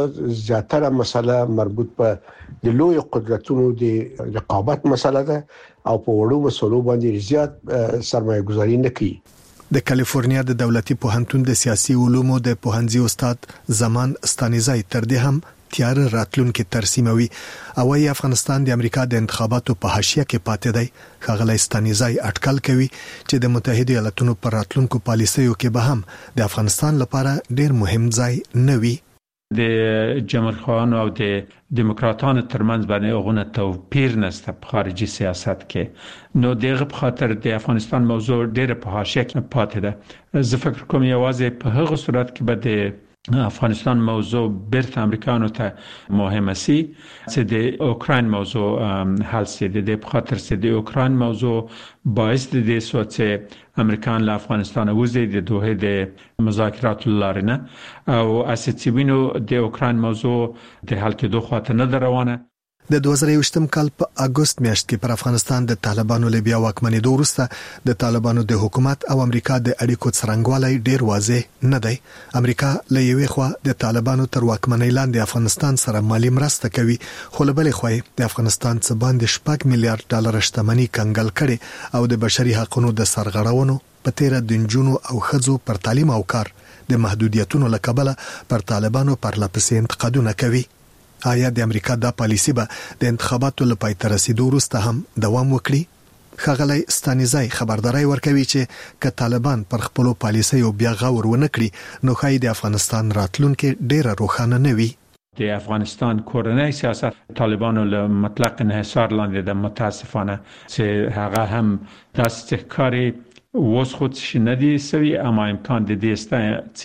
زیاتره مسله مربوط په د لوی قدرتونو د رقابت مسله ده او په وړو مسلو باندې زیات سرمایه گذاري نه کوي. د کالیفورنیا د دولتي پوهنتون د سیاسي علومو د پوهنځي استاد زمان ستانیزای تر دې هم تیار راتلونکي ترسیموي او ای افغانستان د امریکا د انتخاباتو په حاشیه کې پاتې دی. ښاغلی ستانیزای اټکل کوي چې د متحده ایالاتونو پر راتلونکو پالیسیو کې به هم د افغانستان لپاره ډیر مهم ځای نه وي. د جمهوریت او د دموکراتانو ترمنځ باندې غونه توپیر نشته په خارجي سیاست کې، نو دغه په خاطر د افغانستان موضوع ډیره په حاشیه کې پاتې ده. زه فکر کوم یوازې په هغه صورت کې به د افغانستان موضوع بیرته امریکانو ته مهمه سي چې د اوکراین موضوع حل سي. د په خاطر چې د اوکراین موضوع باعث د دې سوچ امریکان له افغانستان وځي د دوه د مذاکرات لارنه او اساسيبینو د اوکراین موضوع د حل کېدو خاطر نه روانه. د دوه زره یوویشتم کال په اګوست میاشت کې پر افغانستان د طالبانو له بیا واکمنېدو وروسته د طالبانو د حکومت او امریکا د اړیکو څرنګوالی ډیر واضح نه دی. امریکا له یوې خوا د طالبانو تر واکمنۍ لاندې افغانستان سره مالی مرسته کوي، خو له بلې خوا د افغانستان څخه باندې شپږ میلیارډ ډالر شتمنۍ کنګل کړي او د بشري حقوقو د سرغړونو په تیر د جنونو او خځو پر تعلیم او کار د محدودیتونو لکبله پر طالبانو پر لپسې انتقادونه کوي. آیا د امریکا دا پالیسی به د انتخاباتو لپاره تر رسیدو وروسته هم دوام وکړي؟ ښاغلی ستانیزای خبرداري ورکوي چې که طالبان پر خپل پالیسي او بیا غور ونه کړي نو خای د افغانستان راتلونکي ډیره روښانه نه وي. د افغانستان کورنۍ سیاست طالبانو له مطلق انحصار لاندې د متاسفانه چې هغه هم داسې ښکاري اوس خو څه نه دي سوي، اما امکان د دې شته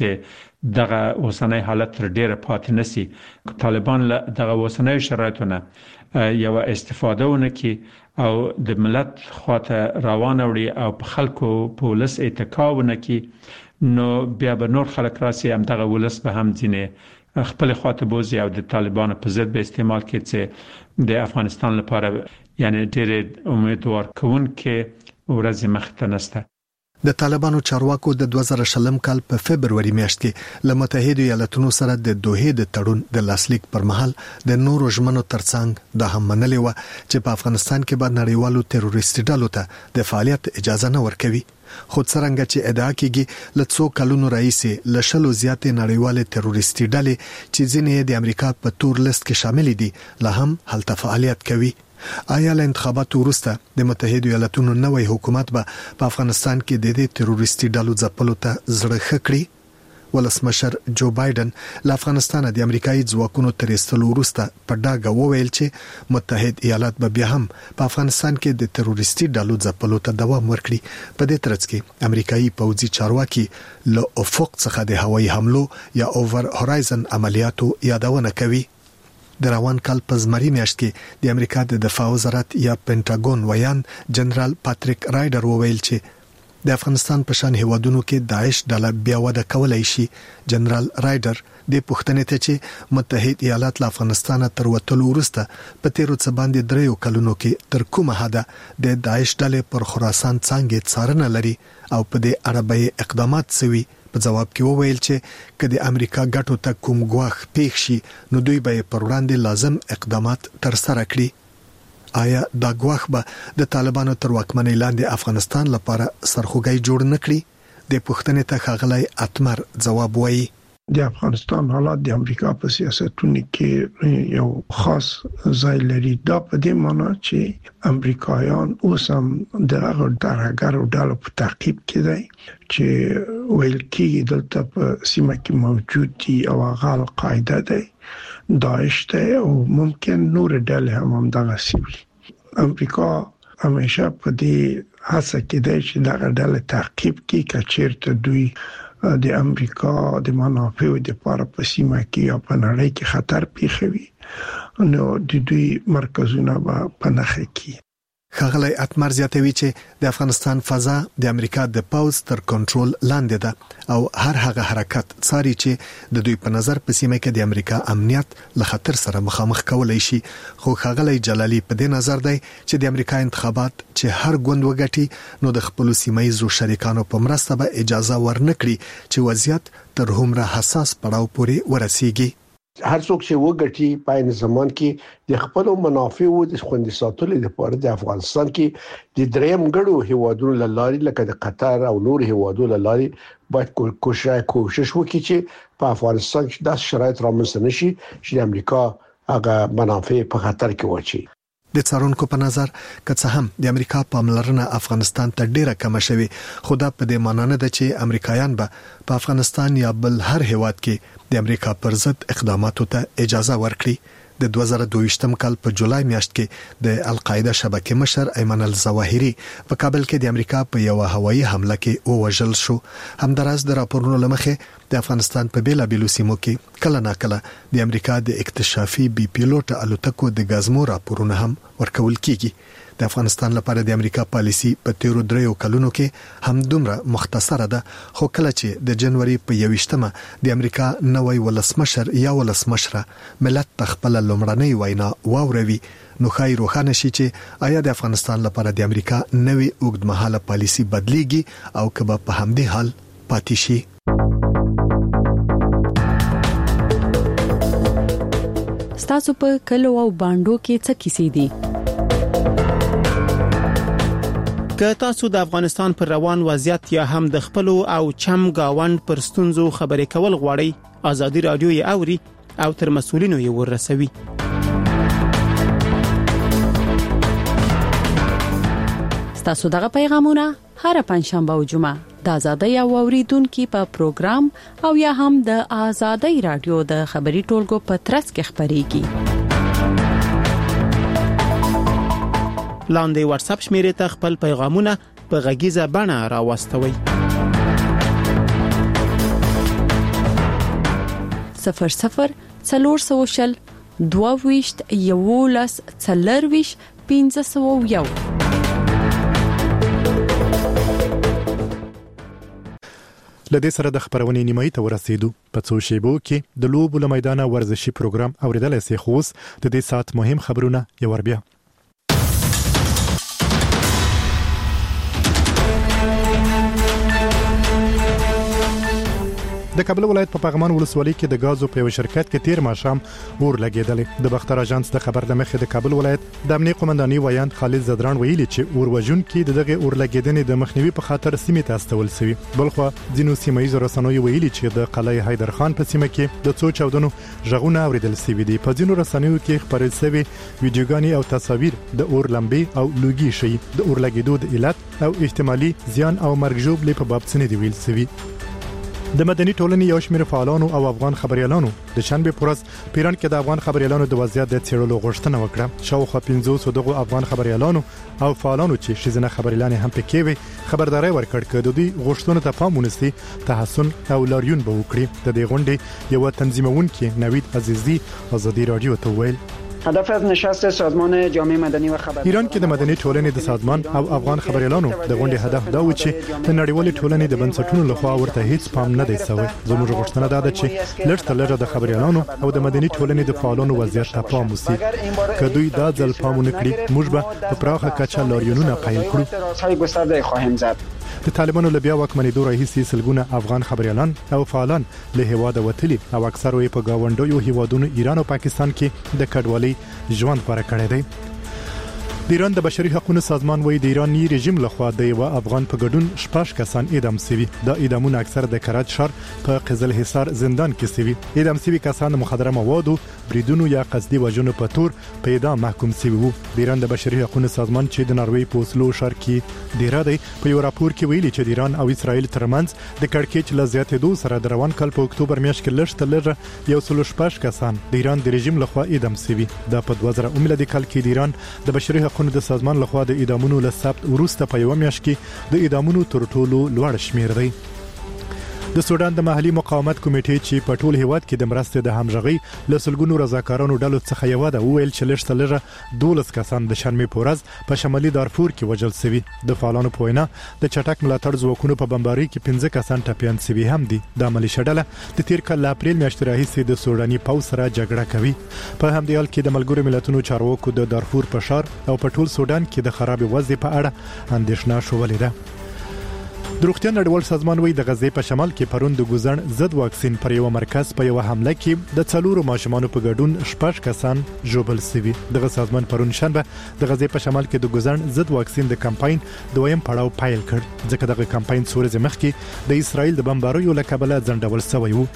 چې دغه اوسنۍ حالت تر ډیره پاتې نشي. طالبان له دغه اوسنۍ شرایطونه یو استفاده ونکړي او د ملت خواته روان وړي او په خلکو په ولس اتکا ونکړي، نو بیا به نور خلک راسي هم دغه ولس به هم ځینې خپل خواته بوزي او د طالبانو په ضد به استعمال کړي چې د افغانستان لپاره یعنی ډېر امیدوار کوونکې ورځې مخته نشته. د طالبانو چارواکو د دوه زره شلم کال په فبرवरी میاشت کې له متحده ایالاتونو سره د دوحې د تړون د لاسلیک پر مهال د نورو ژمنو ترڅنګ د هم منلې و چې په افغانستان کې به نړیوالو تروریستي ډلو ته د فعالیت اجازه نه ورکوي. خو څرنګه چې ادعا کیږي له څو کلونو راهیسې له شلو زیاتې نړیوالې تروریستي ډلې چې ځینې د امریکا په تور لیست کې شامل دي لا هم هلته فعالیت کوي. آیا له انتخاباتو وروسته د متحده ایالاتونو نوی حکومت به په افغانستان کې د دې تروریستي ډلو ځپلو ته زړه ښه کړي؟ ولسمشر جو بایدن له افغانستان د امریکایي ځواکونو تر ایستلو وروسته په ډاګه وویل چې متحد ایالات به بیا هم په افغانستان کې د تروریستي ډلو ځپلو ته دوام ورکړي. په دې ترڅ کې امریکایي پوځي چارواکي له افق څخه د هوایي حملو یا اوور هورایزن عملیاتو یادونه کوي. د روان کال په زمري میاشت کې د امریکا د دفاع وزارت یا پینټاګون ویان جنرال پاتریک رایډر وویل چې د افغانستان په شان هیوادونو کې داعش ډله بیا وده کولای شي. جنرال رایډر د پښتنې ته چې متحد ایالات له افغانستان تر وتلو وروسته په تیرو څه باندې دریو کلونو کې تر کومه حده د داعش ډلې پر خراسان څنګه څارنه لري او په دې اړه به اقدامات سوي. په جواب کې وویل چې کله امریکا ګټو ته کوم ګواښ پیښ شي نو دوی به پر وړاندې لازم اقدامات تر سره کړي. آیا دا ګواښ به د طالبانو تر واکمنۍ لاندې افغانستان لپاره سرخوږی جوړ نه کړي؟ د پښتنې ته ښاغلی اتمر جواب وایي. د افغانستان حالات د امریکا په سیاستونو کې یو خاص ځای لري. دا په دې معنی چې امریکایان اوس هم د هغه درګرو ډلو په تعقیب کې دي چې ویل کېږي دلته په سیمه کې موجود دي او هغه القاعده ده، داعش ده او ممکن نور ډلې هم همدغه سوي. امریکا همیشه په دې هڅه کې ده چې دغه ډلې تعقیب کړي که چیرته دوی د امریکا د منافعو د لپاره په سیمه کې یا په نړۍ کې خطر پیښوي نو د دوی مرکزونه به په نښه کې. ښاغلی اتمر زیاتوي چې د افغانستان فضا د امریکا د پوز تر کنټرول لاندې ده او هر هغه حرکت څاري چې د دوی په نظر په سیمه کې د امریکا امنیت له خطر سره مخامخ کولای شي. خو ښاغلی جلالي په دې نظر دی چې د امریکا انتخابات چې هر ګوند وګټي نو د خپل سیمایي شریکانو په مرسته به اجازه ورنکړي چې وضعیت تر هومره حساس پړاو پورې ورسیږي. هر څوک چې وګټي په عین زمان کې د خپل منافعو د خوندي ساتلو لپاره د افغانستان کې د دریم ګړو هیوادونو لاري لکه د قطر او نور هیوادونو لاري باید کوشش کوشش وکړي چې په افغانستان کې د شرایط رامنځته نشي چې د امریکا هغه منافع په خطر کې واچي. د څارونکو په نظر که څه هم د امریکا پاملرنه افغانستان ته ډیره کم شوي، خو دا په دې معنی نه ده چې امریکایان به په افغانستان یا بل هر هیواد کې د امریکا پر ضد اقداماتو ته اجازه ورکړي. د دوه زره دوه ویشتم کال په جولای میاشت کې د القاعده شبکې مشر ایمن الظواهری په کابل کې د امریکا په یو هوایي حمله کې ووژل شو. همداراز د راپورونو لمخې د افغانستان په بیلابیلو سیمو کې کله ناکله د امریکا د اکتشافي بي پیلوټ الوتکو د غازمو راپورونه هم ورکول کیږي. د افغانستان لپاره د امریکا پالیسی په تیرو دریو کلونو کې هم دومره مختصره ده، خو کله چې د جنوري په یوویشتمه د امریکا نوی ولسمشر یا ولسمشره ملت تخپل لومړنۍ وینا واوروي نو خای روښانه شي چې آیا د افغانستان لپاره د امریکا نوی اوږدمهاله پالیسی بدلیږي او که په همدې حال پاتې شي. ستاسو په کلو او باندو کې څه کیسې دي؟ که تاسو د افغانستان پر روان وضعیت یا هم د خپل او چم گاوند پر ستونزو خبرې کول غواړئ، ازادي رادیو یې اوري او تر مسؤلینو یې ورسوي. تاسو دغه پیغامونه هر پنځشنبه او جمعه د آزادۍ او اوریدونکو په پروګرام او یا هم د آزادۍ رادیو د خبري ټولګو په ترڅ کې خبريږي. لاندې واتس اپ شمیرې ته خپل پیغامونه په غږیزه بڼه راوستوي. صفر صفر څلور سوشل دوه ویشت یولس څلور ویشت پنځه سوه یو. لدې سره د خبرونې نیمایي ته ورسېدو. په څو شیبو کې د لوبو له میدانه ورزشي پروګرام اوریدلای شئ. خو اوس د دې سات مهم خبرونه یو ور بیا. د کابل ولایت په پغمان ولسوالۍ کې د غازو په یو شرکت کې تیر ماښام اور لګیدل. د بختر اژانس د خبر د مخې د کابل ولایت د امنیه قومندانۍ ویاند خالد زدران ویلي چې اور وژون کې دغه اور لګیدنې د مخنیوي په خاطر سیمې ته استول شوی. بلخو ځینو سیمایي رسنیو ویلي چې د قلعه حیدر خان په سیمه کې د څو چاودنو ژغونه اوریدل شوی دي. په ځینو رسنیو کې خبرې شوی ویډیوګانې او تصاویر د اور لمبې او لوګي شي د اور لګیدو د علت او احتمالي زیان او مرګ ژوبلې په باب څه نه دی ویل شوی. د مدني ټولنې یو شمېر فعالانو او افغان خبريالانو د شنبه پورز پیران کې د افغان خبريالانو د وضعیت د څېړلو غوښتنه وکړه. شاوخوا پنځوس دغه افغان خبريالانو او فعالانو چې شزنه خبريالانې هم پکې وي خبرداري ورکړ چې د دوی غوښتنو ته پام ونیسي تحسن او لاریون به وکړي. د دې غونډې یو تنظیمونکي نوید عزیزی آزادی رادیو ته ویل هدف از نشست سازمان جامعه مدنی و خبرنگار ایران کې د مدني ټولنې د سازمان او افغان خبريالانو د غونډې هدف دا و چې د نړیوالې ټولنې د بنسټونو لخوا ورته هیڅ پام نه دی شوی. زموږ غوښتنه ده چې لږ لږ د خبريالانو او د مدني ټولنې د فعالانو وضعیت ته پام وشي. که دوی دا ځل پام ونکړي موږ به په پراخه کچه لاریونونه پیل کړو. د طالبانو له بیا واکمنېدو راهیسې سلګونه افغان خبريالان او فعالان له هیواده وتلي او اکثره یې په گاونډیو هیوادونو ایران او پاکستان کې د کډوالۍ ژوند غوره کړی دی. د ایران د بشري حقوقو سازمان وایي د ایراني رژیم لخوا د یو افغان په ګډون شپږ کسان اعدام شوي. دا اعدامونه اکثر د کراچ ښار په قزل حصار زندان کې شوي. اعدام شوي کسان د مخدره موادو بریدونو یا قصدي وژنو په تور په اعدام محکوم شوي وو. د ایران د بشري حقوقو سازمان چې د ناروې په اوسلو ښار کې ډیره دی په یو راپور کې ویلي چې د ایران او اسرائیل ترمنځ د کړکېچ له زیاتېدو سره د روان کال په اکتوبر میاشت کې لږ تر لږه یو سل شپږ کسان د ایران د رژیم لخوا اعدام شوي. دا په دوه زره میلادي کال کې د ایران د بشري حقوقو د سازمان لخوا د اعدامونو له ثبت وروسته په یو میاشت کې د اعدامونو تر ټولو لوړ شمیر دی. د سودان د محلي مقاومت کمیټې چې په ټول هیواد کې د مرستې د همغږي له سلګونو رضاکارانو ډلو څخه یو ده ویل چې لږ تر لږه دولس کسان د شنبه په ورځ په شمالي دارفور کې وژل شوي. د فعالانو په وینا د چټک ملاتړ ځواکونو په بمبارۍ کې پنځه کسان ټپيان شوي هم دي. د عملی شډله د تیر کال اپریل میاشتې راهیسې د سوداني پوځ سره جګړه کوي. په همدې حال کې د ملګرو ملتونو چارواکو د دارفور په ښار او په ټول سودان کې د خراب وضع په اړه اندېښنه شولې ده. د روغتیا نړیوال سازمان وایي د غزې په شمال کې پرون د ګوزن ضد واکسین پر یو مرکز په یو حمله کې د څلورو ماشومانو په ګډون شپږ کسان ژوبل شوي. دغه سازمان پرون شنبه د غزې په شمال کې د ګوزن ضد واکسین د کمپاین دویم پړاو پیل کړ ځکه دغه کمپاین څو ورځې مخکې د اسرائیل د بمباریو له کبله ځنډول شوی و.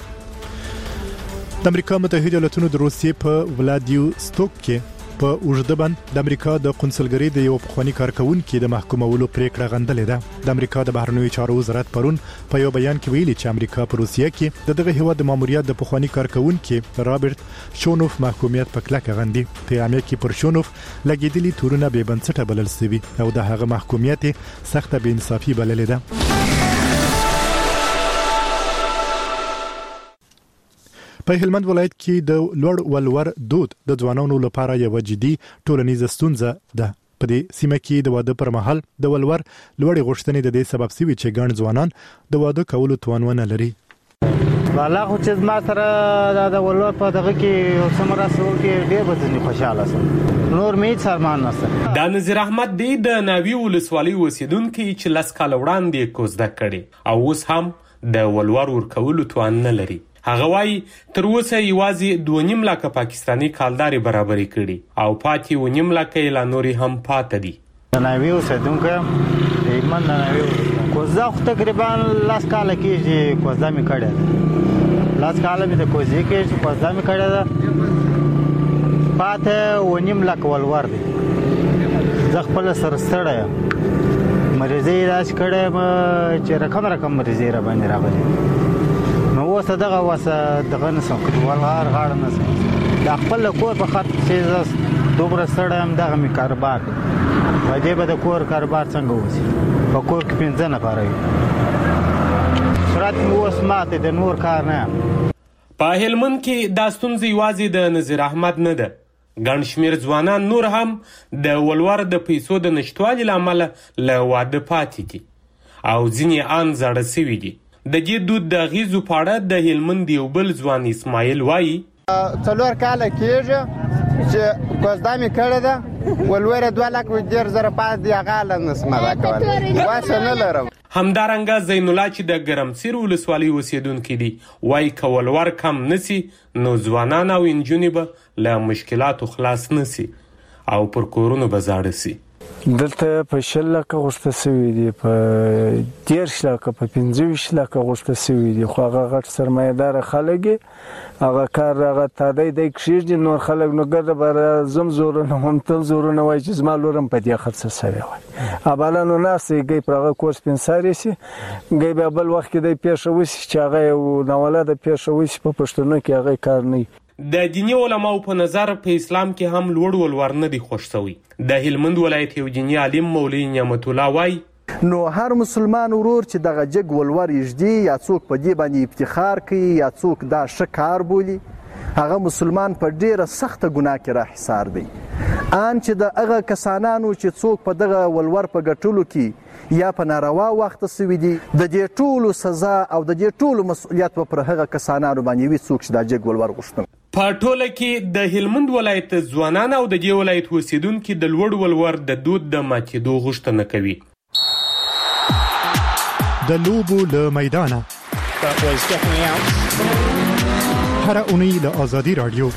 د امریکا متحده ایالاتونو د روسیې په ولادیوستوک کې په اوږده بند د امریکا د قونسلګرۍ د یو پخوانی کارکونکو د محکومولو پریکړه غندلې ده. د امریکا د بهرنیو چارو وزارت پرون په یو بیان کې ویلي چې امریکا په روسیه کې د دغه هیواد د ماموریت د پخوانی کارکونکو رابرټ شونوف محکومیت په کلکه غندي. په امریکا کې پر شونوف لګیدلي تورونه به بنسټه بلل شوی او د هغه محکومیت سخته بې انصافي بللې ده. په هلمند ولایت کې د لوړ ولور دود د ځوانانو لپاره یو جدي ټولنیزه ستونزه ده. په دې سیمه کې د واده پر مهال د ولور لوړ غوښتنې د دې سبب شوي چې ګڼ ځوانان د واده کولو توان ونه لري. والا خو چې ما سره د ولور په دغه کې سمرا سو کې ډېر بدني خوشاله سم نور مې سرمان نسته. د نذیر احمد دی د ناوی ولسوالۍ اوسیدونکو چې لاس کال وړاندې کوزده کړي او اوس هم د ولور ورکولو توان نه لري. هغه وايي تر اوسه یوازې دوه نیم لکه پاکستاني کالداري برابرې کړي او پاتې و نیم لکه لا نوري هم پاتې دي. ناوی اوسیدونکو ایمن ناوی کوزده خو تقریبا لاس کال کېږي کوزده مې کړې ده. لاس کال مې د کوزې کېږي کوزده مې کړې ده پاتې و نیم لکه ولور دي. زه خپل سره ستړی یم مریضي راځ کړه چې رقم رقم مریضي را باندې راغلي نو اوس دغه واسه دغه نسم ولغار غاړه نسم د خپل کور په خاطر چې دومره سړی هم دغه می کاروبار په دې به د کور کاروبار څنګه وځي په کور کې پنځه نفر وي سرعت مو اوس ماته د نور کار نه په هلمند کې دا ستونزه یوازې د نظیر احمد نه ده ګڼ شمېر ځوانان نور هم د ولور د پیسو د نشتوالي له امله له واده پاتې دي او ځینې ان زاړه سوي دي د دې دود د اغېزو په اړه د هلمند یو بل ځوان اسماعیل وایي څلور کاله کېږي چې کوزده مې کړې ده ولوره دوه لکه ډېر زره پاس دی هغه له نسم ادا کولی واسه نه لرم همدارنګه زین الله چې د ګرمسیر ولسوالۍ اوسیدونکي دي وایي که ولور کم نسی نو ځوانان او نجونې به له مشکلاتو خلاص نسی او پر کورونو به زاړه سي دلته په شل لکه غوښته سوي دي په دېرش لکه په پنځه ویشت لکه غوښته سوي دي خو هغه غټ سرمایه‌داره خلک هغه کار هغه تادی دی کښېږدي نور خلک نو ګرده به زم زورونه هم تل زورونه وایي چې زما لور هم په دې خرڅه سوی وای ابله نو ناست دی ګی پر هغه کورس پنسار سي ګی بیا بل وخت کې دی پیښه وسي چې هغه یو ناولده پیښه وسي په پښتنو کې هغه کار نه د دیني علماو په نظر په اسلام کې هم لوړ ولور نه دی خوښ شوی د هلمند ولایت یو دیني عالم مولوي نعمت الله وایي نو هر مسلمان ورور چې دغه جګ ولور یږدي یا څوک په دې باندې افتخار کوي یا څوک دا ښه کار بولي هغه مسلمان په ډیره سخته ګناه کې راحصار دی ان چې د هغه کسانانو چې څوک په دغه ولور په ګټلو کې یا په ناروا وخت سوي دي د دې ټولو سزا او د دې ټولو مسؤلیت پر هغه کسانانو باندې وي څوک چې دا جګ ولور غوښتل په ټوله کې د هلمند ولایت ځوانان او د دې ولایت اوسیدونکي د لوړ ولور د دود د ماتېدو غوښتنه کوي د لوبو له میدانه هر اونۍ له آزادي رادیو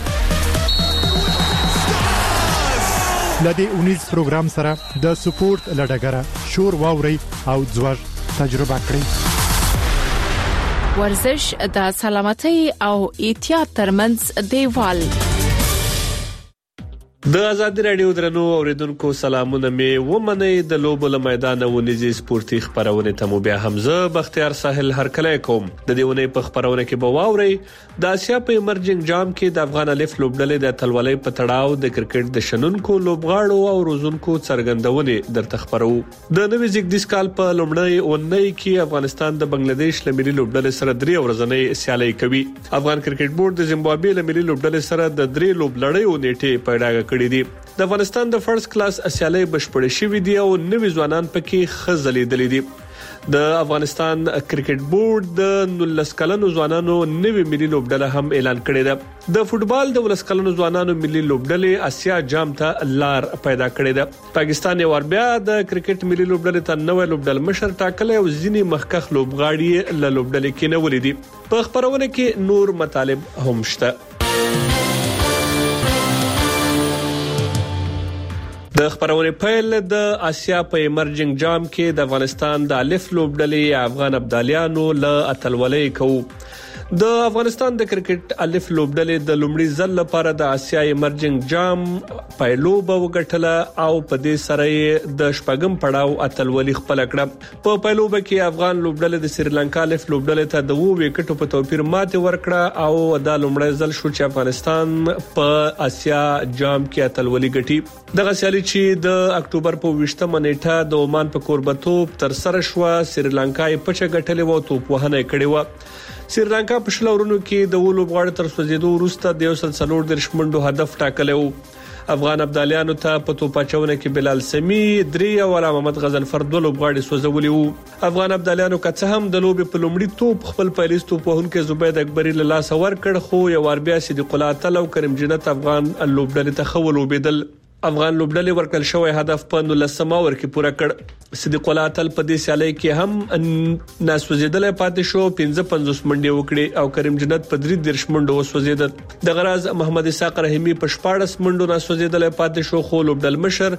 لدې اونیز پروګرام سره د سپورت لډګره شور واوري او ځوړ تجربه کړئ ورزش د سلامتۍ او احتیاط ترمنځ دیوال د آزادي رادیو درنو اوریدونکو سلامونه می ومنئ د لوبو له میدان ونیزي سپورتي خبرونه ته مو بیا حمزه بختیار ساحل هرکلی کوم د دېونې په خبرونه کې به واوري د اسیا په ایمرجنګ جام کې د افغان الف لوبډلې د تلولۍ په تړاو د کرکټ د شنونکو لوبغاړو او روزونکو څرګندونې درته خبرو د نوې زیږدیز کال په لومړۍ اونۍ کې افغانستان د بنگلاديش له ملي لوبډلې سره درې ورځنۍ سیالي کوي افغان کرکټ بورډ د زیمبابوې له ملي لوبډلې سره د درې لوبلړیو نیټه پیدا کړې دي د افغانستان د فرست کلاس اسیالي بشپړې شوې دي او نوې ځوانان پکې خزلېدلې دي د افغانستان کرکټ بورډ د نولس کلنو ځوانانو نوې ملي لوبډله هم اعلان کړې ده د فوتبال د ولس کلنو ځوانانو ملي لوبډلې اسیا جام ته لار پیدا کړې ده پاکستان یو بیا د کرکټ ملي لوبډلې ته نوې لوبډل مشر ټاکلې او ځینی مخکخ لوبغاړي له لوبډلې کې نه ولې دي په خبرونه کې نور مطالب هم شته د خبرونه پیل د اسیا په ایمرجنګ جام کې د افغانستان د الف لوبډلې افغان ابدالیانو له اتلولۍ کوي د افغانستان د کرکټ الف لوبډلې د لومړي ځل لپاره د اسیا ایمرجنګ جام پایلوبه وګټله او په دې سره د شپږم پړاو اتلولي خپل کړه په پایلوبه کې افغان لوبډلې د سریلانکا الف لوبډلې ته د وو وکټو په توپیر ماته ورکړه او د لومړي ځل شو چې افغانستان په اسیا جام کې اتلولي ګټي دغه سیالي چې د اکتوبر په ویشتمه نیټه د عمان په کوربتوب تر سره شو سریلانکا یې پچه ګټلې وو توپ وهنه کړې و سریلانکا په شلورونو کې د ولوبغاړو تر سوځیدو وروسته د یو سل څلور د شمنډو هدف ټاکلو افغان ابدالیانو ته په توپاچونه کې بلال سمي درې او علامه محمد غزنفر دوه لوبغاړي سوځولي وو افغان ابدالیانو که هم د لوبي په لومړي توپ خپل پالیس توپ وهونکو زبید اکبري له لاس ور کړ خو یو ور بیا صدیق الله تعالی او کریم جنت افغان لوبډلې ته خول وبدل افغان لوبډلې ورکل شوی هدف په نولسمه ور کې پوره کړ صدیق الله تعالی په دې سیالي کې هم ناسوځیدل پاتې شو پنځه پنځوس منډي وکړي او کریم جنت په درې درش منډو وسوځیدل د غراز محمد اسحاق رحیمی په شپاړس منډو ناسوځیدل پاتې شو خو لوبډل مشر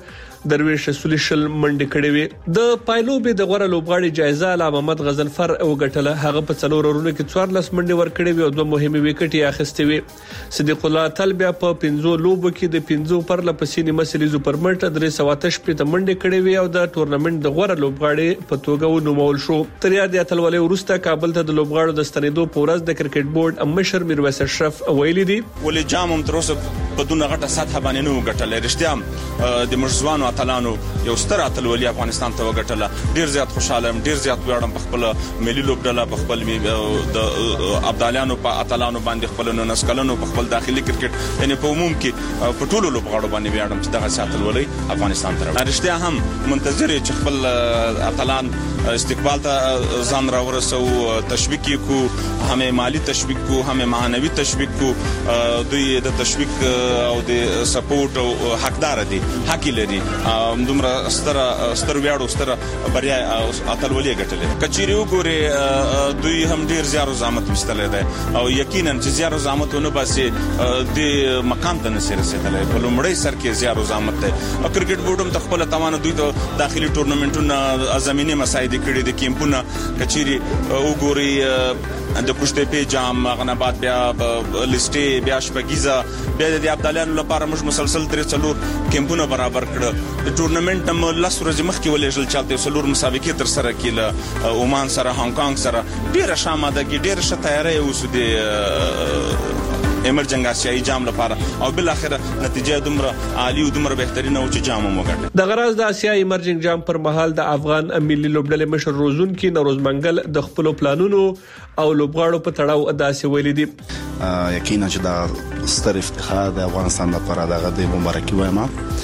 درویش رسول شل منډه کړې وي د پایلوبې د غوړه لوبغاړي جایزه لا محمد غزنفر او غټله هغه په څلور ورونو کې څوارلس منډه ور کړې وي او دوه مهمه وکټي اخیستې وي صدیق الله طلبه په پنځو لوبو کې د پنځو پر لپسې نیمه سپر مټ درې سو آتش په منډه کړې وي او د ټورنمنت د غوړه لوبغاړي په توګه ونومول شو تر یاد اتلولې ورسته کابل ته د لوبغاړو د ستنېدو پورز د کرکټ بورډ مشر میرویس اشرف ویلي دي ولې جام هم تر اوسه په دونه غټه سطح باندې نه وګټل رښتیا د مرزوانو اتلانو یو ستر اتلولي افغانستان ته وګټل ډیر زیات خوشاله ډیر زیات ویاړم په خپل ملي لوبډله په خپل د ابدالانو په اتلانو باندې خپل نو نسکلنو په خپل داخلي کرکټ یعنی په عموم کې په ټولو لوبغاړو باندې ویاړم چې دغه اتلولي افغانستان ته راوړي رښتیا هم منتظر چې خپل اتلان استقبال ته ځان راورسو تشویق کو هم مالی تشویق کو هم معنوي تشویق کو دوی د تشویق او د سپورټ او حقدار دي حق لري دومره ستر ستر ویاړو ستر بریا اتلولي ګټلې کچيري وګوري دوی هم ډیر زیارو زحمت مستلې ده او یقینا چې زیارو زحمتونه باسي د مقام ته نسي رسیدلې په لومړی سر کې زیارو زحمت ده کرکټ بورډ هم خپل توانه دوی ته داخلي ټورنمنټونه زميني مسایل کړي د کیمپونه کچيري وګوري د پښتې په جام غنبات بیا لیستې بیا شپګیزه بیا د ابدالانو لپاره موږ مسلسل درې څلور کیمپونه برابر کړ د ټورنمنت هم لس ورځې مخکې ولېږل چاته څلور مسابقې تر سره کړل عمان سره هانګ کانګ سره ډیره شاماده کې ډیره ښه تیاری اوسه د ایمرجنګ آسیایي جام لپاره او بل اخر نتیجه دومره عالی او دومره بهترینه او چې جام وګټه د غراز د آسیایي ایمرجنګ جام پر مهال د افغان ملي لوبډلې مشر روزون کې نوروز منګل د خپل پلانونو او لوبغاړو په تړاو داسې ویلي دي یقینا چې دا ستر افتخار د افغانستان لپاره د غدې مبارکي وایم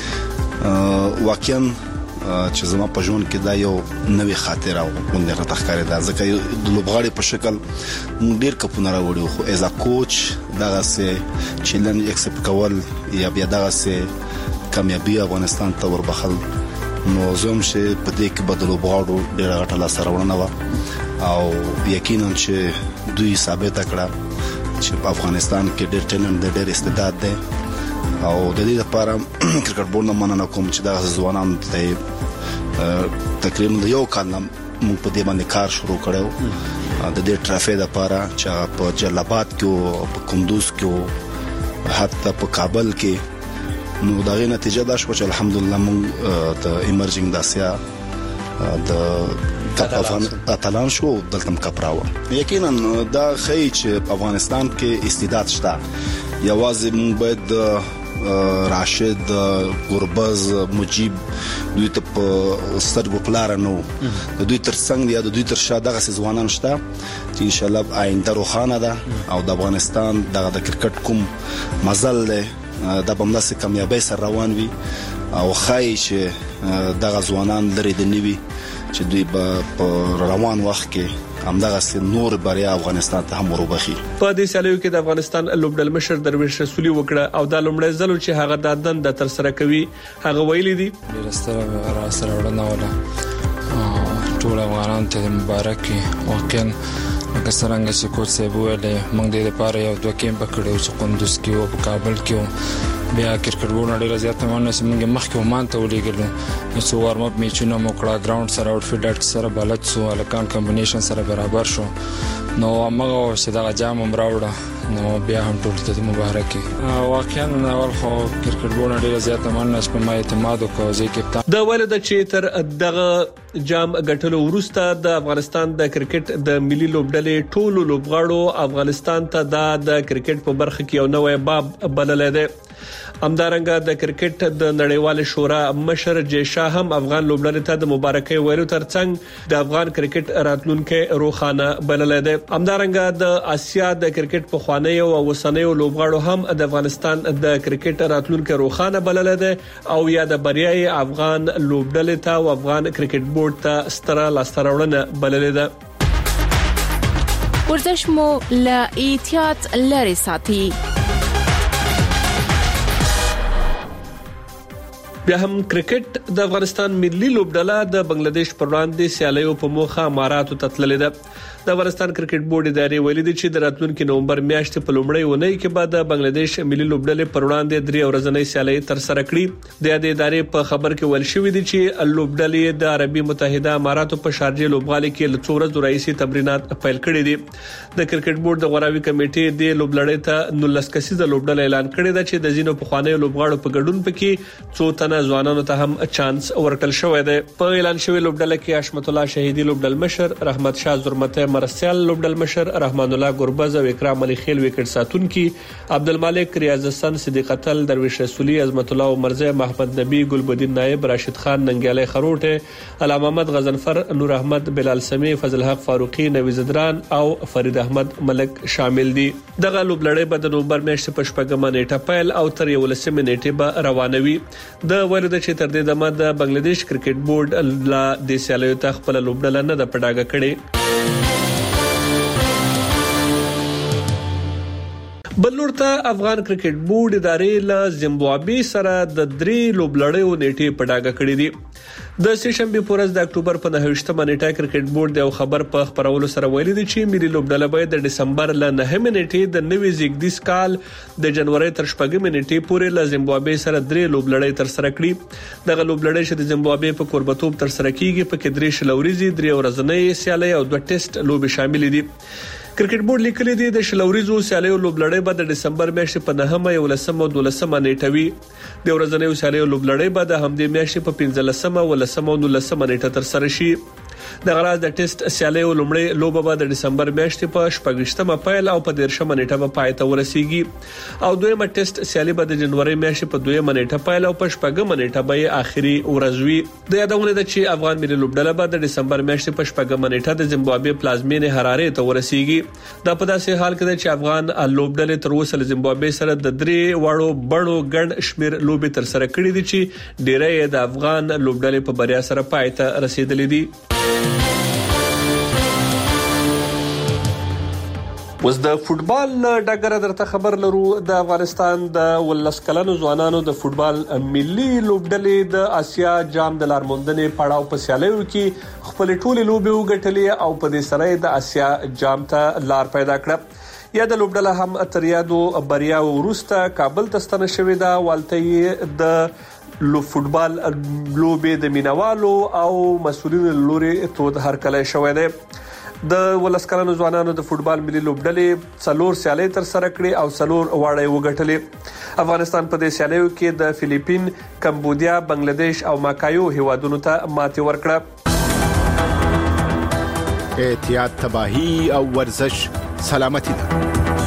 واقعا چې زما په ژوند کې دا یو نوې خاطره او غونډه راټخکاري ده ځکه د لوبغاړي په شکل مونږ ډیر کپونه راوړو خو از ا کوچ دغه سه چیلنج اکسپټ کول یا بیا دغه سه کامیابی افغانستان ته وربخل نو زوم چې په دې کې بدلو بغاړو ډیر غټه لا سرونه و او یقینا چې دوی ثابت کړه چې په افغانستان کې ډیر ټیلنټ ډیر استعداد ده او د دې لپاره کرکټ بورډ نه مننه کوم چې دا ځوانان ته تقریبا یو کال موږ په دې باندې کار شروع کړو د دې ټرافي لپاره چې په جلال کې او په کندوز کې او حتی په کابل کې نو دا غي نتیجه دا شو چې الحمدلله موږ د ایمرجنګ د اسیا د افغان اتلان شو دلته کپراو یقینا دا خی چې په افغانستان کې استعداد شته یوازې موږ باید راشد قرباز مجيب دوی ته په سترګو پلار نو دوی تر څنګه یا دوی تر شاده غسي ځوانان شته چې ان شاء الله آینده روخانه ده او د افغانستان د کرکټ کوم مزل له د بملاسه کامیابی سره روان وي او خای چې د غزوانان لري د نیوي چې دوی په روان وخت کې همدغه سي نور بریا افغانستان ته هم وربخي په دې سالو کې د افغانستان لوبډل مشر درویش رسولي وکړه او د لومړی ځل چې هغه د دند تر سره کوي هغه ویلي دي ډیرستره را سره وړاندې ولا ټول افغانان ته مبارک واقعا لکه څنګه چې کوڅ سیب ویلې موږ د لپاره یو دوه کیمپ کړو چې کندوز کې او په کابل کې بیا کرکټ بورډ ډیر زیات مونږ سمږه مخکې ومان ته ولېګل نو څو وارم اپ میچونه مو کړه ګراوند سره او فیډ سره بلد سو الکان کمبینیشن سره برابر شو نو هغه چې دا جام هم راوړه نو بیا هم ټول ته مبارکي واقعا اول خو کرکټ بورډ ډیر زیات مونږ په ما اعتماد وکړ چې کپټان د ولید چې تر دغه جام غټلو ورسته د افغانستان د کرکټ د ملي لوبډلې ټولو لوبغاړو افغانستان ته د کرکټ په برخه کې یو نوې باب بللې ده همدارنګه د کرکټ د نړیوال شورا مشر جیشا هم افغان لوبډلې ته د مبارکۍ ویلو ترڅنګ د افغان کرکټ راتلونکو روخانه بللې ده همدارنګه د اسیا د کرکټ په خوانی او وسنۍ لوبغاړو هم د افغانستان د کرکټ راتلونکو روخانه بللې ده او یا د بریای افغان لوبډلې ته او افغان کرکټ بورډ ته ستره لاستراوړنه بللې ده ورزش مو لا احتیاط لري ساتي بیا هم کرکټ د افغانستان ملي لوبډله د بنگلاديش پر وړاندې سیالیو په موخه اماراتو ته تللې ده. د افغانستان کرکټ بورډ ادارې ویلي دي چې د راتلونکي نومبر میاشتې په لومړۍ اونۍ کې به د بنگلاديش ملي لوبډلې پر وړاندې درې ورځنۍ سیالي تر سره کړي. د دې ادارې په خبر کې ویل شوی دی چې لوبډلې د عربي متحده اماراتو په شارجه لوبغالي کې له څو ورځې راهیسې تمرینات پیل کړي دي. د کرکټ بورډ د غوراوي کمیټې د لوبډلې ته نولس کسیزه لوبډله اعلان کړې ده چې د زینو په خوانې لوبغاړو په ګډون پکې څو تنه ځوانانو ته هم چانس ورکړل شوی دی. په اعلان شوی لوبډله کې حشمت الله شهیدی لوبډل مشر، رحمت شاه زرمته مرسیال لوبډل مشر، رحمان الله ګربز او اکرام علي خیل وکټ ساتونکي، عبدالمالک ریاض حسن، صدیق اتل، درویش رسولي، عظمت الله عمرزه، محمد نبی، ګلبدین نائب، راشد خان، ننګیالي خروټه، علامه محمد غزنفر، نور احمد، بلال سمی، فضل حق فاروقي، نویز دران او فرید احمد ملک شامل دي. دغه لوبلړۍ به د نومبر میاشتې په شپږمه نیټه پیل او تر یولسمې نیټې به روانوي. د ورده چې تر دې دمه د بنگلاديش کرکټ بورډ لا د سیالیو ته خپل لوبډله نه د پډاګه کړي. بلورته افغان کرکټ بورډ ادارې له زیمبابوې سره د درې لوبلړیو نیټې پډاګه کړې دي. د سشنبه پورز د اکتوبر په نهمه نیټه کرکټ بورډ د خبر په خبرولو سره ویلي دي چې ملي لوبډله به د دسمبر ل نهمه نیټې د نوي زیګدیس کال د جنوري تر شپږمې نیټې پورې له زیمبابوې سره درې لوبلړۍ تر سره کړي. دغه لوبلړۍ چې د زیمبابوې په کوربتوب تر سره کیږي په کې درې شلوريزي درې ورځنۍ سیالي او دوه ټیسټ لوبې شامل دي. کرکټ بورډ لیکلي دی د شلوريزو سیالیو لوبلړۍ به د دسمبر میاشتې په نهمه یولسمه او دولسمه نیټه وي. د ورځنیو سیالیو لوبلړۍ به د همدې میاشتې په پنځلسمه ولسمه او نولسمه نیټه تر سره شي. د غراز د ټیسټ سیالیو لومړی لوبه به د دسمبر میاشتې په شپږشتمه پیل او په دیرشمه نیټه به پای ته ورسیږي او دویمه ټیسټ سیالي به د جنوري میاشتې په دویمه نیټه پیل او په شپږمه نیټه به اخري ورځ وي. د یادونه ده چې افغان ملي لوبډله به د دسمبر میاشتې په شپږمه نیټه د زیمبابوې پلازمینې حرارې ته ورسیږي. دا په داسې حال کې ده چې افغان لوبډلې تر اوسه له زیمبابوې سره د درې وړو بڼو ګڼ شمیر لوبې تر سره کړې دي چې ډېرې د افغان لوبډلې په بریا سره پای ته رسیدلې دي. وز د فوتبال ډګر درته خبر لرو. د افغانستان د ولس کلنو ځوانانو د فوتبال ملي لوبډلې د آسیا جام د لارموندنې پړاو په سیالیو کې خپل ټولې لوبې وګټلې او په دې سره د آسیا جام ته لار پیدا کړه. یا د لوبډله هم اتریادو بریا وروسته کابل ته ستنه شوې ده. والته د لو فوتبال لوبې د مینوالو او مسؤلینو لوري تود هرکله شوې ده. د ولسکلانو ځوانانو د فوتبال ملي لوبډلې څلور سیالۍ تر سره کړې او څلور واړې وګټلې. افغانستان په دې سیالیو کې د فلیپین، کمبودیا، بنگلاديش او ماکایو هیوادونو ته ماتې ورکړه. احتیاط، تباہی او ورزش سلامتی ده.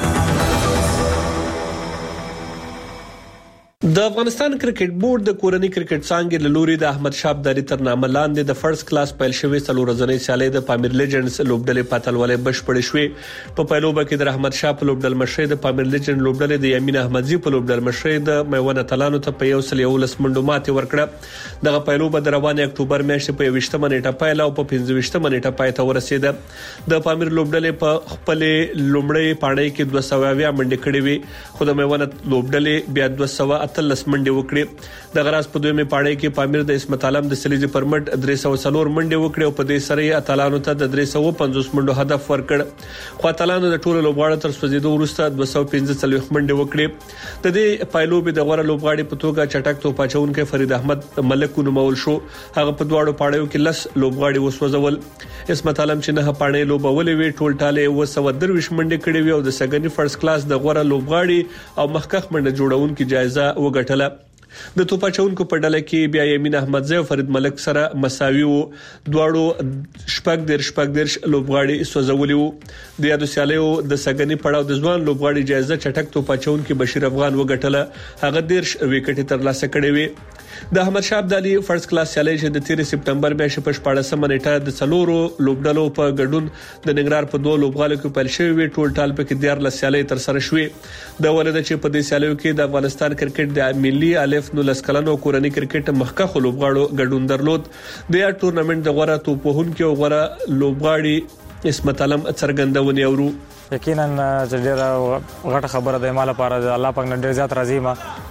د افغانستان کرکټ بورډ د کورنۍ کرکټ څانګې له لوري د احمد شاه ابدالي تر نامه لاندې د فرست کلاس پیل شوې څلور ورځنۍ سیالۍ د پامیر لیجنډز لوبډلې په اتلولۍ بشپړې شوې. په پیلوبه کې د رحمت شاه په لوبډل مشرۍ د پامیر لیجنډ لوبډلې د یمین احمدزي په لوبډل مشرۍ د میوند اتلانو ته په یو سل یو لس منډو ماتې ورکړه. دغه پیلوبه د روانې اکتوبر میاشتې په یوشتمه نیټه پیل او په پنځويشتمه نیټه پای ته ورسېده. د پامیر لوبډلې په خپل لومړی پاړۍ کې دوه سوه اویا منډې کړې وي خو د میوند لوبډلې بیا دوه سوه اتلس منډې وکړې. د غراس په دویمه پاړۍ کې پامیر د اسمت عالم د سلیزي پرمټ درې سوه څلور منډې وکړې او په دې سره اتلانو ته د درې سوه پنځوس منډو هدف ورکړ. خو اتلانو د ټولو لوبغاړو تر سوځیدو وروسته دوه سوه پنځه څلوېښت منډې وکړې. د دې پایلوبې د غوړه لوبغاړي په توګه چټک توپ اچونکي فرید احمد ملک ونومول شو. هغه په دواړو پاړیو کې لس لوبغاړي وسوځول. اسمت عالم چې نه پاڼې لوبولې وی ټول ټاله و سو درویش منډې کړې وی او د سګنی فرست کلاس د غوړه لوبغاړي او مخکخ منډه جوړونکو جایزه وګټله. د توپ اچونکو په ډله کې بیا یمین احمدزی او فرید ملک سره مساوي وو. دواړو شپږ در شپږ در لوبغاړي سوځولي وو. د یادو سیالیو د سګنی پړاو د ځوان لوبغاړي جایزه چټک توپ اچونکو بشیر افغان وګټله. هغه ډیر وکټ ترلاسه کړې وی. د احمد شاه ابدالي فرست کلاس سیالي چې د تیر سپتمبر میاشتې په شپږمه نیټه د څلورو لوبډلو په ګډون د ننګرهار په دوه لوبغالو کې پیل شوې وي. ټول ټال په کې دیار لسیالي تر سره شوې. د ولادت چې په دې سیالیو کې د افغانستان کرکټ د ملي الف نو لسکلنو کورنۍ کرکټ مخکخ لوبغاړو ګډون درلود. د یا ټورنمنت د غوړه توپوهونکو او غوړه لوبغاړي اسمت علم څرګندونې اورو. یقینا چې ډیره غټه خبره ده مال لپاره الله پاک نه ډیر زیات راضي ما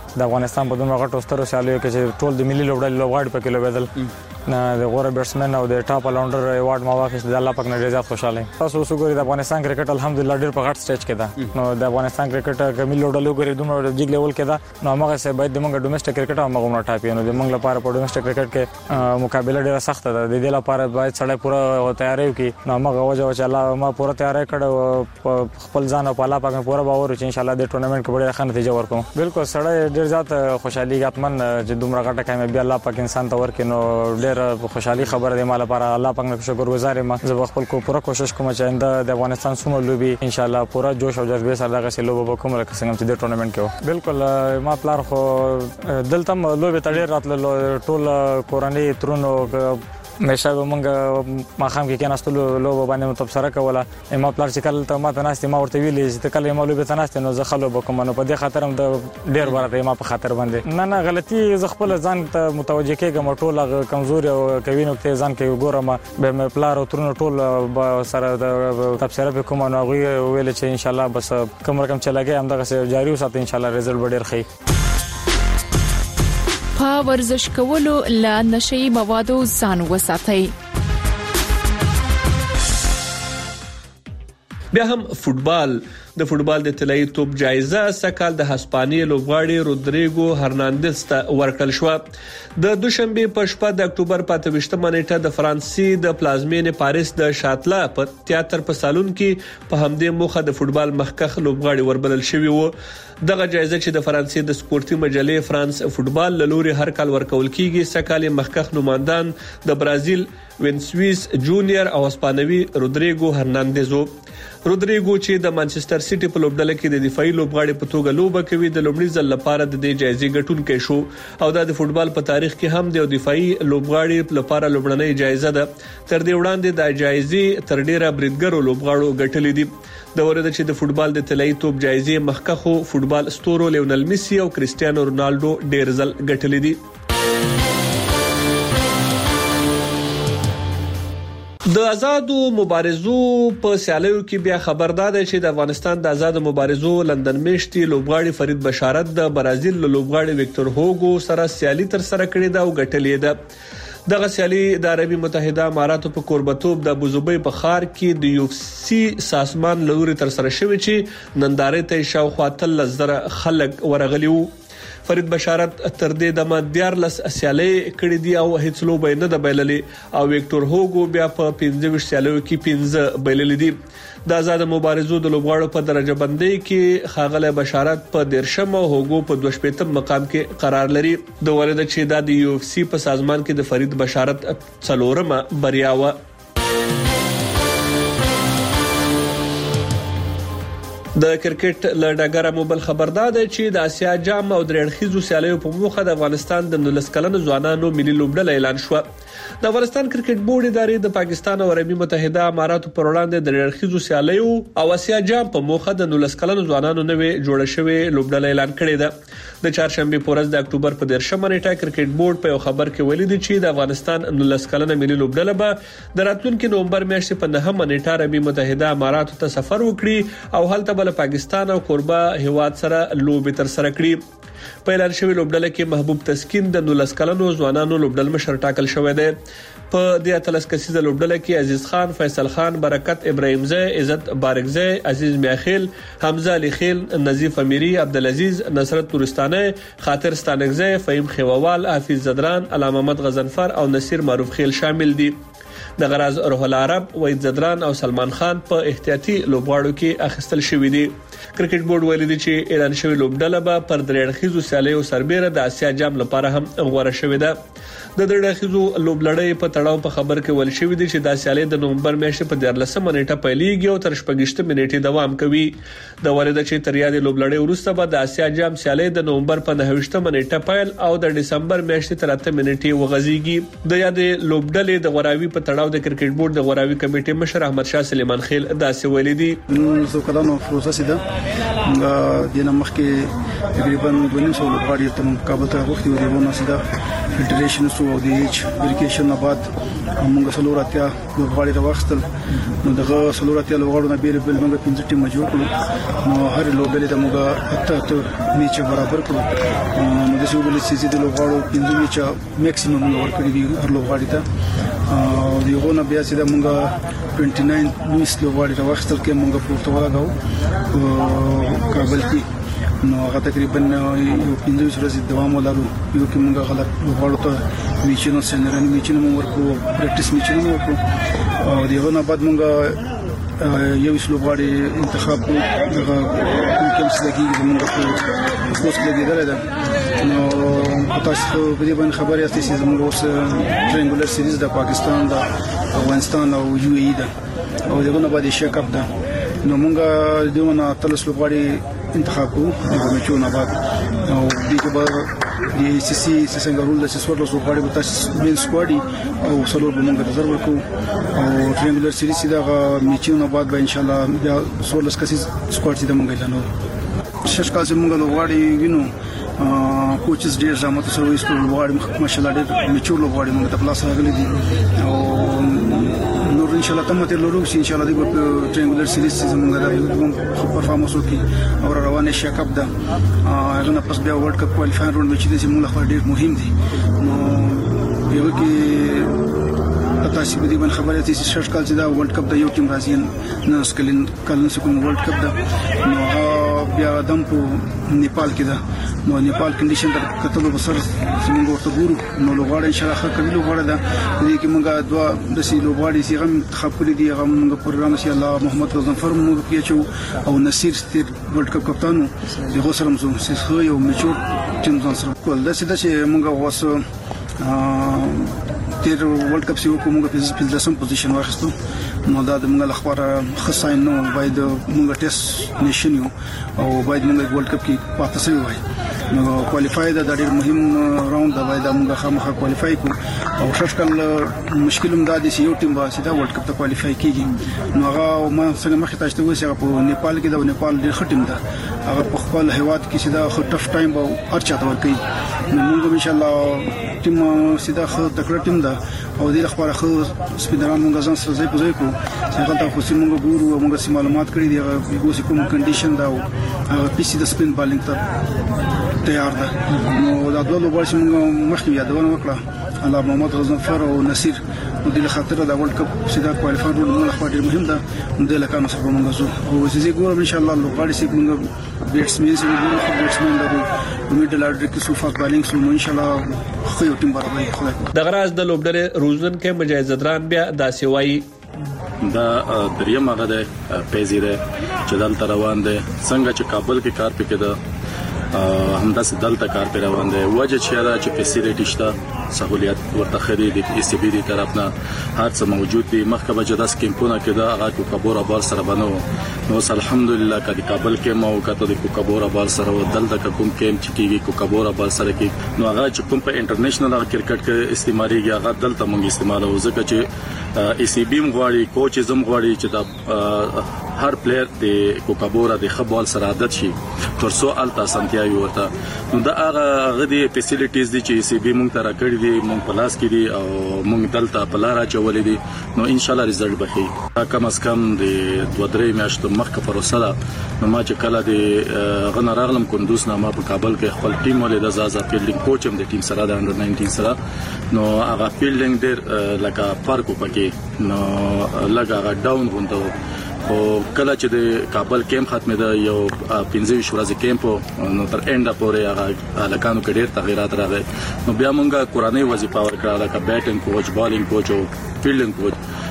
د افغانستان په دومره غټو سترو سیالیو کې چې ټول د ملي لوبډلې لوبغاړي پکې لوبېدل نه د غوره بیټسمن او د ټاپ الاونډر ایوارډ ما واخیست د الله پاک نه ډیر زیات خوشاله تاسو وګورئ د افغانستان کرکټ الحمدلله ډیر په غټ سټیج کې ده نو د افغانستان کرکټ کمل لوبډلې وګورئ دومره جګ لیول کې ده نو هغه څه باید د موږ ډومېسټک کرکټ او موږ ټاپي نو د موږ لپاره په ډومېسټک کرکټ کې مقابله ډیره سخت ده د دې لپاره باید سړی پوره تیاری وکړي نو موږ وجه چې الله ما پوره تیاری کړو خپل ځان په الله پاک پوره باور چې ان شاء الله د ټورنمنت کې ډیره ښه نتیجه ورکوم بالکل سړی ډیر زیات خوشحالي غاتمن چې دومره غټه کامیابی الله پاک انسان ته ورکړي نو ډیر خوشحالي خبره ده مال لپاره الله پاک نه شکر گزار یم زه خپل کو پوره کوشش کوم چې آینده د افغانستان سومه لوبي ان شاء الله پوره جوش او جذبه سره دغه سلوب وکوم لکه څنګه چې د ټورنمنت کې بالکل ما پلار خو دلته لوبي تډیر راتللو ټول کورنۍ ترونو مېشه مونږ ما خام کې کېناستلو لوبه باندې متبصره کوله ما پلار چې کله ته ما ته ناستې ما ورته ویلې چې کله ما لوبه ته ناستې نو زه خلو بکوم نو په دې خاطر هم د ډیر ورته ما په خاطر باندې نه نه غلطي ز خپل ځان ته متوجه کېږم ټول کمزوري او کوي نو ته ځان کې ګورم به مې پلار او ترونو ټول سره د تبصره کوم نو ویل چې ان شاء الله بس کوم رقم چلاګي هم دغه جاری وساتئ ان شاء الله رزلټ ډیر ښه په ورزش کولو له نشي موادو ځان وساتئ بیا هم فوتبال د فوتبال د طلایي توپ جایزه سکهال د هسپانیې لوبغاړي رودریګو هرناندز ته ورکړل شو د دوشنبه په شپه د اکتوبر په اته ویشتمه نیټه د فرانسې د پلازمینې پاریس د شاتلا په تیاتر په سالون کې په همدې موخه د فوتبال مخکخ لوبغاړي وربلل شوی وو دغه جایزه چې د فرانسې د سپورتي مجلې فرانس فوتبال لوري هر کال ورکول کیږي سکهال مخکخ نوماندان د برازیل وینسویس جونیور او اسپانوي رودریګو هرناندز رودریګو چې د مانچستر سیټي په لوبډله کې د دفاعي لوبغاړي په توګه لوبه کوي د لومړي ځل لپاره د دې جایزې ګټونکي شو او د فوتبال په تاریخ کې هم د دفاعي لوبغاړي لپاره لومړنۍ جایزه ده تر دې وړاندې د جایزې تر ډیره بریدګرو لوبغاړو ګټلې دي د ورته چې د فوتبال د طلایي توپ جایزې مخکخو فوتبال ستورو لیونل میسي او کریسټیانو رونالډو ډیر ځل ګټلې دي د آزادو مبارزو په سیالیو کې بیا خبردار دی چې د افغانستان د آزادو مبارزو لندن میشتي لوبغاړي فرید بشارت د برازیل لوبغاړي وکټور هوګو سره سیالي تر سره کړې ده او ګټلې ده دغه سیالي د عربي متحده اماراتو په کوربتوب د ابوظبي په ښار کې د یو اف سی سازمان لوري تر سره شوی چې نندارې ته شاوخوا تل زره خلک ورغلی وو فرید بشارت تر دې دمه دیارلس سیالي کړې دي او هیڅ لوبه نه د بایللې او وکټور هوګو بیا په پنځه ویشت سیالیو کې پنځه بایللې دي د آزاد مبارزو د لوبغاړو په درجه بندۍ کې خاغله بشارت په دیرشم او هوګو په دوه شپږم مقام کې قرار لري د ولادت چې د یو اف سی په سازمان کې د فرید بشارت څلورمه بریا و د کرکټ لړډګر موبایل خبردار دی چې د اسیا جام او درېړخیزو سیالیو په موخه د افغانستان د نولس کلنو ځوانانو ملي لوبډله اعلان شو د افغانستان کرکټ بورډ ادارې د پاکستان او عربي متحده اماراتو پر وړاندې د درېړخیزو سیالیو او اسیا جام په موخه د نولس کلنو ځوانانو نوې جوړه شوې لوبډله اعلان کړې ده د چهارشنبه په ورځ د اکتوبر په دیرشمه نیټه کرکټ بورډ په یو خبر کې ویلي دی چې د افغانستان نولس کلنه ملي لوبډله به د راتلونکي نومبر میاشتې په نهمه نیټه عربي متحده اماراتو ته سفر وکړي او هلته بل پاکستان او قربا هیواد سره لوبي تر سره کړي په اعلان شوی لوبډله کې محبوب تسکین د نولس کلنو ځوانانو لوبډل مشر ټاکل شوی دی په دې اتلس کسیزه لوبډله کې عزیز خان فیصل خان برکت ابراهیم زئی عزت بارکزئی عزیز میاخیل حمزه علی خیل نظیف امیری عبدالعزیز نصرت تورستانه خاطر ستانکزئی فهیم خیووال حافظ زدران علامه محمد غزنفر او نصیر معروف خیل شامل دي د غراز روح العرب وحید زدران او سلمان خان په احتیاطي لوبغاړو کې اخیستل شوې دي کرکټ بورډ ویلي دی چې اعلان شوی لوبډله به پر درېړخیزو سیالیو سربېره د اسیا جام لپاره هم غوړه شوې ده د درېړخیزو لوبلړۍ په تړاو په خبر کې ول شوې دي چې د سیالي د نومبر میاشتې په دیارلسمه نیټه پیلېږي او تر شپږشتمه نیټې دوام کوي د ولادت چې تر یادې لوبلړۍ وروسته به د اسیا جام سیالي د نومبر په نهمه نیټه پیل او د دسمبر میاشتې تر اتمه نیټې وغځيږي د یادې لوبډلې د غوراوي په تړاو د کرکټ بورډ د غوراوي کمیټې مشر احمد شاه سلیمان خیل داسې ویلي دي. نو کلانو پروسس ده د نمخ کې تقریبا دوه سوه لوبغاړي ته مقابله ته وخت دی ونه سیده فدریشن سو او د ایچ ویریفیکیشن بعد موږ سلوراتیا لوبغاړي راوښتل. نو دغه سلوراتیا لوبغاړو نه بیل بیل موږ پنځه ټیم جوړ کړو. نو هر لوبغاړي د موږ اته ته میچ برابر کړو. نو د څو بل سيزي د لوبغاړو پنځه میچ میکسیمم موږ ورکړي دي هر لوبغاړي ته. او دیغه نه بیا سیده موږ ټوئنټي ناین لويس لوبغاړي راوښتل کې موږ پورته ولاګو کابل کې. نو هغه تقریبا یو پنځه ورځې دوام ولرو. یو کې موږ غلط لوبغاړو ته میچونو سنرن میچونو موږ ورکو پریکټیس میچونو ورکو. او دیغه نه بعد موږ یو لوبغاړي انتخاب کړو دغه کوم څه لګي موږ په اوس لګي درته. نو تاسو په دې باندې خبرې یاستئ چې زموږ اوس ټرینګولر سیریز د پاکستان د افغانستان او یو ای ده او دغه نه باندې شیک اپ ده. نو موږ دونه تلس لوبغاړي انتخاب کوو د میچونو بعد. او دغه به د سی سی څنګه رول د سوړ لوبغاړي به تاسو مین سکواډي او سلور به موږ رزرو ورکو. او ټرینګولر سیریز دغه میچونو بعد به ان شاء الله بیا سوړ لس کسي سکواډ چې موږ اعلانو. شش کال چې موږ لوبغاړي وینو کوچز ډیر زحمت سره وایي سکول لوبغاړي ماشاءالله ډیر میچور لوبغاړي موږ ته پلاس راغلي دي. او نور ان شاء الله تمه تر لورو ان شاء الله د ټرینګولر سیریز زموږ د یو پرفارمنس وکي او روانه شیک اپ ده. هغه نه پس بیا ورلد کپ کوالیفایر راوند چې د موږ لپاره ډیر مهم دي. نو یو کې تاسو به دې باندې خبرې تاسو شش کال چې دا ورلد کپ د یو ټیم راځي نه سکلین کلن سکون ورلد کپ ده. نو بیا دم په نیپال کې ده. نو نیپال کنډیشن د کتلو بسر زموږ ورته ګورو. نو لوغاړي ان شاء الله ښه کوي لوغاړي ده. دې کې موږ دوا د سی لوغاړي سی غم خپل دي هغه موږ پروګرام شي الله محمد غزنفر موږ پیچو او نصیر ستیر ورلد کپ کپتانو دغه سره موږ سې خو یو میچور ټیم ځان سره کول د سیده چې موږ واسه تیر ورلد کپ سی وکړو موږ په پنځلسم پوزیشن واخیستو. نو دا د موږ لپاره خصاین نو باید موږ ټیسټ نشین یو او باید موږ ورلد کپ کې پاتې شوی وای. نو کوالیفای دا ډېر مهم راوند دا باید موږ خامخا کوالیفای کو. او شش کال مشکلم دا دي چې یو ټیم به سیده ورلد کپ ته کوالیفای کیږي. نو هغه ما څنګه مخې ته چې وایي په نیپال کې دا نیپال ډېر ښه ټیم ده. هغه په خپل هیواد کې سیده ښه ټف ټایم به هر چاته ورکوي. نو موږ ان شاء الله ټیم سیده ښه تکړه ټیم ده او دې لپاره ښه سپیډران موږ ځان سره ځای په ځای کو. څنګه ته خو موږ ګورو موږ سم معلومات کړی دی هغه کوم کنډیشن دا او پی سي د سپین بالینګ ته تیار ده. نو دا ډول وګورئ چې موږ مخکې یادونه وکړه الله محمد غزنفر او نصیر. نو د خاطر د ورلد کپ سیده کوالیفایر ټول موږ خو ډیر مهم ده. نو د لکانو سره موږ زو او زه ګورم ان شاء الله لوبغاړي سي موږ بیټسمن سي موږ بیټسمن لرو میډل اورډر کې سو فاست بالینګ سو ان شاء الله خو یو ټیم برابر خلک. د غراز د لوبډلې روزن کې مجاهدران بیا داسې وایي دا دریم هغه د پیزیره چې دلته روان دي څنګه چې کابل کې کار پکې ده همداسې دلته کار پر روان دی. وجه چې دا چې فیسیلیټی شته سہولیت ورته خرید دي ای سی بی دی طرف نه هر څه موجود دي. مخکې به جدا سکیمپونه کې دا هغه کو کبورا بال سره بنو. نو الحمدلله کدي کابل کې مو کته د کو کبورا بال سره دلته کوم کیم چې کیږي کو کبورا بال سره کې نو هغه چې کوم په انټرنیشنل کرکټ کې استعماليږي هغه دلته مونږ استعمالو ځکه چې ای سی بی مغواړي کوچ زم غواړي چې دا هر پلیئر د کوکابورا د خبال سره عادت شي تر څو التا سنتیا ورته. نو دا هغه غدي فیسیلیټیز دي چې سی بي مونږ ته راکړي دي مونږ پلاس کې دي او مونږ دلته پلارا چولې دي. نو ان شاء الله رزلټ به شي کم از کم د دوه درې میاشتو مخکې پروسه ده. نو ما چې کله د غن راغلم کندوز نه ما په کابل کې خپل ټیم ولې د زازا فیلډینګ کوچ هم د ټیم سره د انډر ناینټین سره. نو هغه فیلډینګ ډېر لکه فرق وکړي نو لګا هغه ډاون غونډه او کله چې د کابل کیمپ ختمه ده یو پنځه ورځې کیمپ نو تر انډه پورې هغه لکانو کې ډېر تغیرات راغلي. نو بیا مونږه قرآني وظیفه ورکړه لکه بیټینګ کوچ بالینګ کوچ او فیلډینګ کوچ.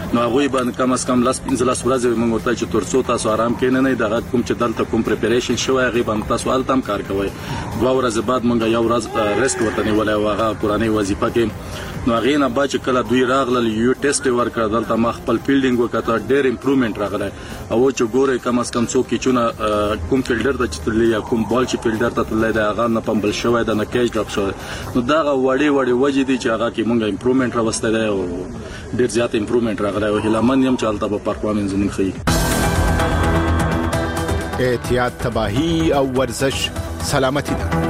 نو هغه باندې کم از کم لاس پنځه لاس ورځې موږ ورته چې ترڅو تاسو آرام کینې نه دغه کوم چې دلته کوم پریپریشن شوی هغه باندې تاسو التم کار کوئ دوه ورځې بعد موږ یو ورځ ریسټ ورته نیولای او هغه قرآني وظیفه کې نو هغه نه بعد چې کله دوی راغله یو ټیسټ ورکړ دلته ما خپل فیلډینګ وکړه ډېر امپروومنت راغله او چې ګوره کم از کم څوک چې کوم فیلډر ته چې یا کوم بال چې فیلډر ته تللی دی هغه نه پمبل شوی د نه کیچ ډراپ شوی نو دا وړي وړي وجې دي چې هغه کې موږ امپروومنت راوستلی دی او ډېر زیات امپروومنت راغلی او هیله یم چې هلته به پرفارمنس زموږ ښیي احتیاط تباهي او ورزش سلامتی ده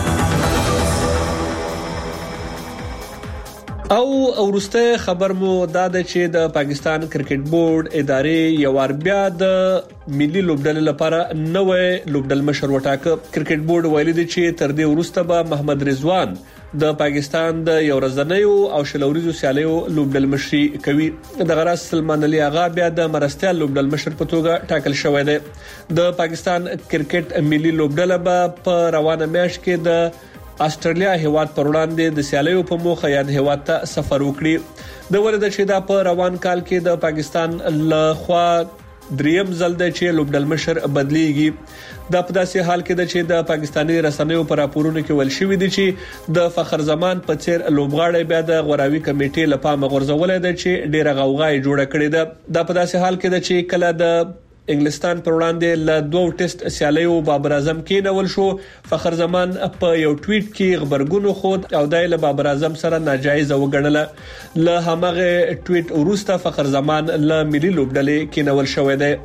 او ورسته خبر مو دا ده چې د پاکستان کرکټ بورډ ادارې یو ور بیا د ملي لوبډلې لپاره نوې لوبډل مشر وټاکه کرکټ بورډ ویلي دی چې تر دې وروسته به محمد رضوان د پاکستان د یو ورځنیو او شلوريزو سیالیو لوبډل مشري کوي د غراس سلمان علي اغا بیا د مرستيال لوبډل مشر په توګه ټاکل شوی دی د پاکستان کرکټ ملي لوبډل په روانه میاشت کې د استرالیا هیواد پر وړاندې د سیالیو په موخه یاد هیواد ته سفر وکړي د ولدا چې دا په روان کال کې د پاکستان له خوا دریم ځل د چې لوبډل مشر بدليږي د په داسې حال کې د چې د پاکستاني رسنیو پر راپورونو کې ول شوې دي چې د فخر زمان په څیر لوبغاړي بیا د غوراوي کمیټې لپاره مغرزول دي چې ډیره غوغای جوړه کړې ده د په داسې حال کې د چې کله د انګلستان پر وړاندې ل دوه ټیسټ سیالیو بابر اعظم کې نول شو فخر زمان په یو ټویټ کې خبرګونو خود او دایله بابر اعظم سره ناجایز وګڼله له همغه ټویټ وروسته فخر زمان ل ملي لوبډلې کې نول شوې ده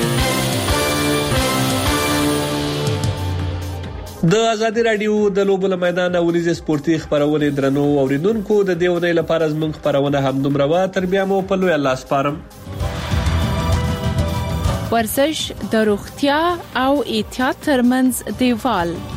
د ازادي رادیو د لوبو میدان اولیزه سپورتي خبرونه درنو اوریدونکو د دې ودی لپاره زموږ خبرونه هم دومره وا تر بیا مو په لوی الله سپارم ورزش د روغتیا او احتیاط ترمنځ دیوال